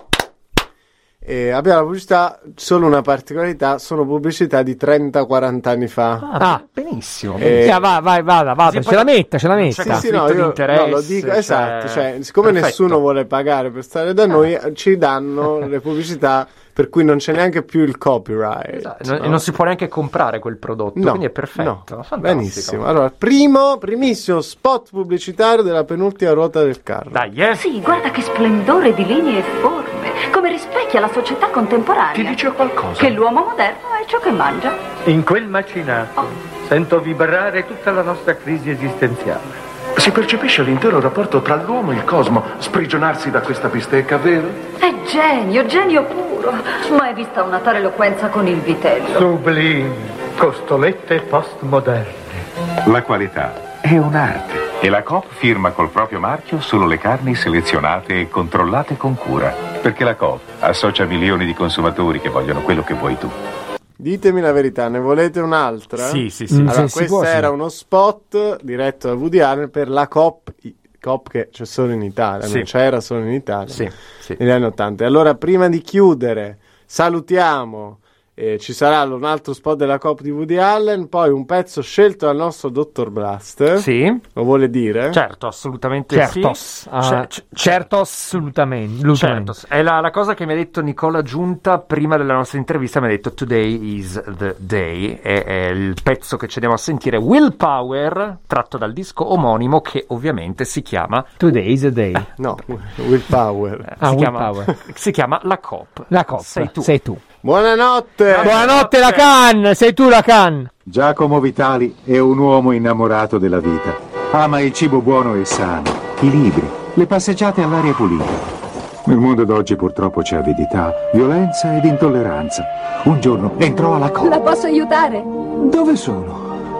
E abbiamo la pubblicità, solo una particolarità, sono pubblicità di trenta quaranta anni fa. Ah, benissimo. Eh, Eh, vai, vai, vada, vada. Sì, Ce la poi- metta, ce la Sì, metta. Sì, sì, conflitto no, di io interesse, no, lo dico, cioè- esatto, cioè, siccome Perfetto. nessuno vuole pagare per stare da noi, ci danno le pubblicità per cui non c'è neanche più il copyright. Esatto, non- no? e non si può neanche comprare quel prodotto, No, quindi è perfetto. no. Fantastico. Benissimo. Allora, primo, primissimo spot pubblicitario della penultima ruota del carro. Dai, eh? Sì, guarda che splendore di linee e forme, come rispecchia la società contemporanea. Ti dice qualcosa? Che l'uomo moderno è ciò che mangia. In quel macinato sento vibrare tutta la nostra crisi esistenziale. Si percepisce l'intero rapporto tra l'uomo e il cosmo sprigionarsi da questa bistecca, vero? È genio, genio puro. Mai vista una tale eloquenza con il vitello. Sublime, costolette postmoderne. La qualità è un'arte e la Coop firma col proprio marchio solo le carni selezionate e controllate con cura, perché la Coop associa milioni di consumatori che vogliono quello che vuoi tu. Ditemi la verità, ne volete un'altra? Sì, sì, sì. Mm, Allora, se si questo può, sì. era uno spot diretto da Woody Allen per la Coop, Coop che c'è solo in Italia, Sì. non c'era solo in Italia Sì, sì. negli anni ottanta. E allora, prima di chiudere, salutiamo. Eh, ci sarà un altro spot della Coop di Woody Allen, poi un pezzo scelto dal nostro dottor Blast. Sì, Lo vuole dire? certo, assolutamente Certos. sì. Ah, Cer- c- certo, assolutamente. assolutamente. Certo, è la, la cosa che mi ha detto Nicola Giunta prima della nostra intervista, mi ha detto Today is the day, è, è il pezzo che ci andiamo a sentire, Willpower, tratto dal disco omonimo che ovviamente si chiama, Today is a day. No, Willpower. Ah, si, chiama Willpower. si chiama La Coop. La Coop, Sei tu. Sei tu. Buonanotte! Buonanotte Lacan, sei tu Lacan. Giacomo Vitali è un uomo innamorato della vita. Ama il cibo buono e sano, i libri, le passeggiate all'aria pulita. Nel mondo d'oggi purtroppo c'è avidità, violenza ed intolleranza. Un giorno entrò alla Coop. La posso aiutare? Dove sono?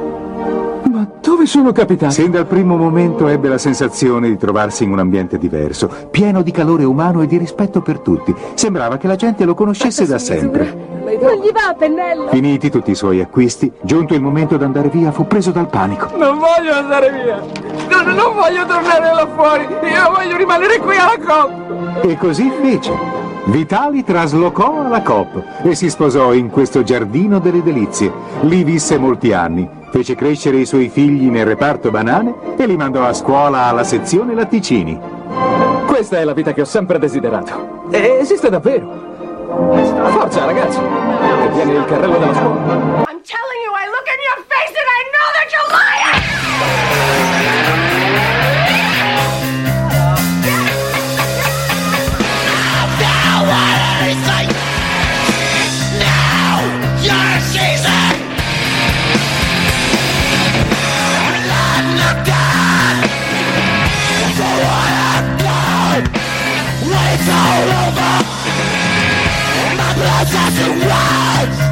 Ma dove sono capitato? Sin dal primo momento ebbe la sensazione di trovarsi in un ambiente diverso, pieno di calore umano e di rispetto per tutti. Sembrava che la gente lo conoscesse da sempre. Non gli va, pennello! Finiti tutti i suoi acquisti, giunto il momento di andare via, fu preso dal panico. Non voglio andare via! Non, non voglio tornare là fuori! Io voglio rimanere qui alla Coop! E così fece. Vitali traslocò alla Coop e si sposò in questo giardino delle delizie. Lì visse molti anni, fece crescere i suoi figli nel reparto banane e li mandò a scuola alla sezione latticini. Questa è la vita che ho sempre desiderato. E esiste davvero. Forza, ragazzi! Che viene il carrello della scuola. I'm telling you, I look in your face and I know that you're lying! It's all over. My blood starts to rise.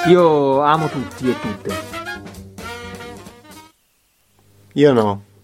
Io amo tutti e tutte. Io no.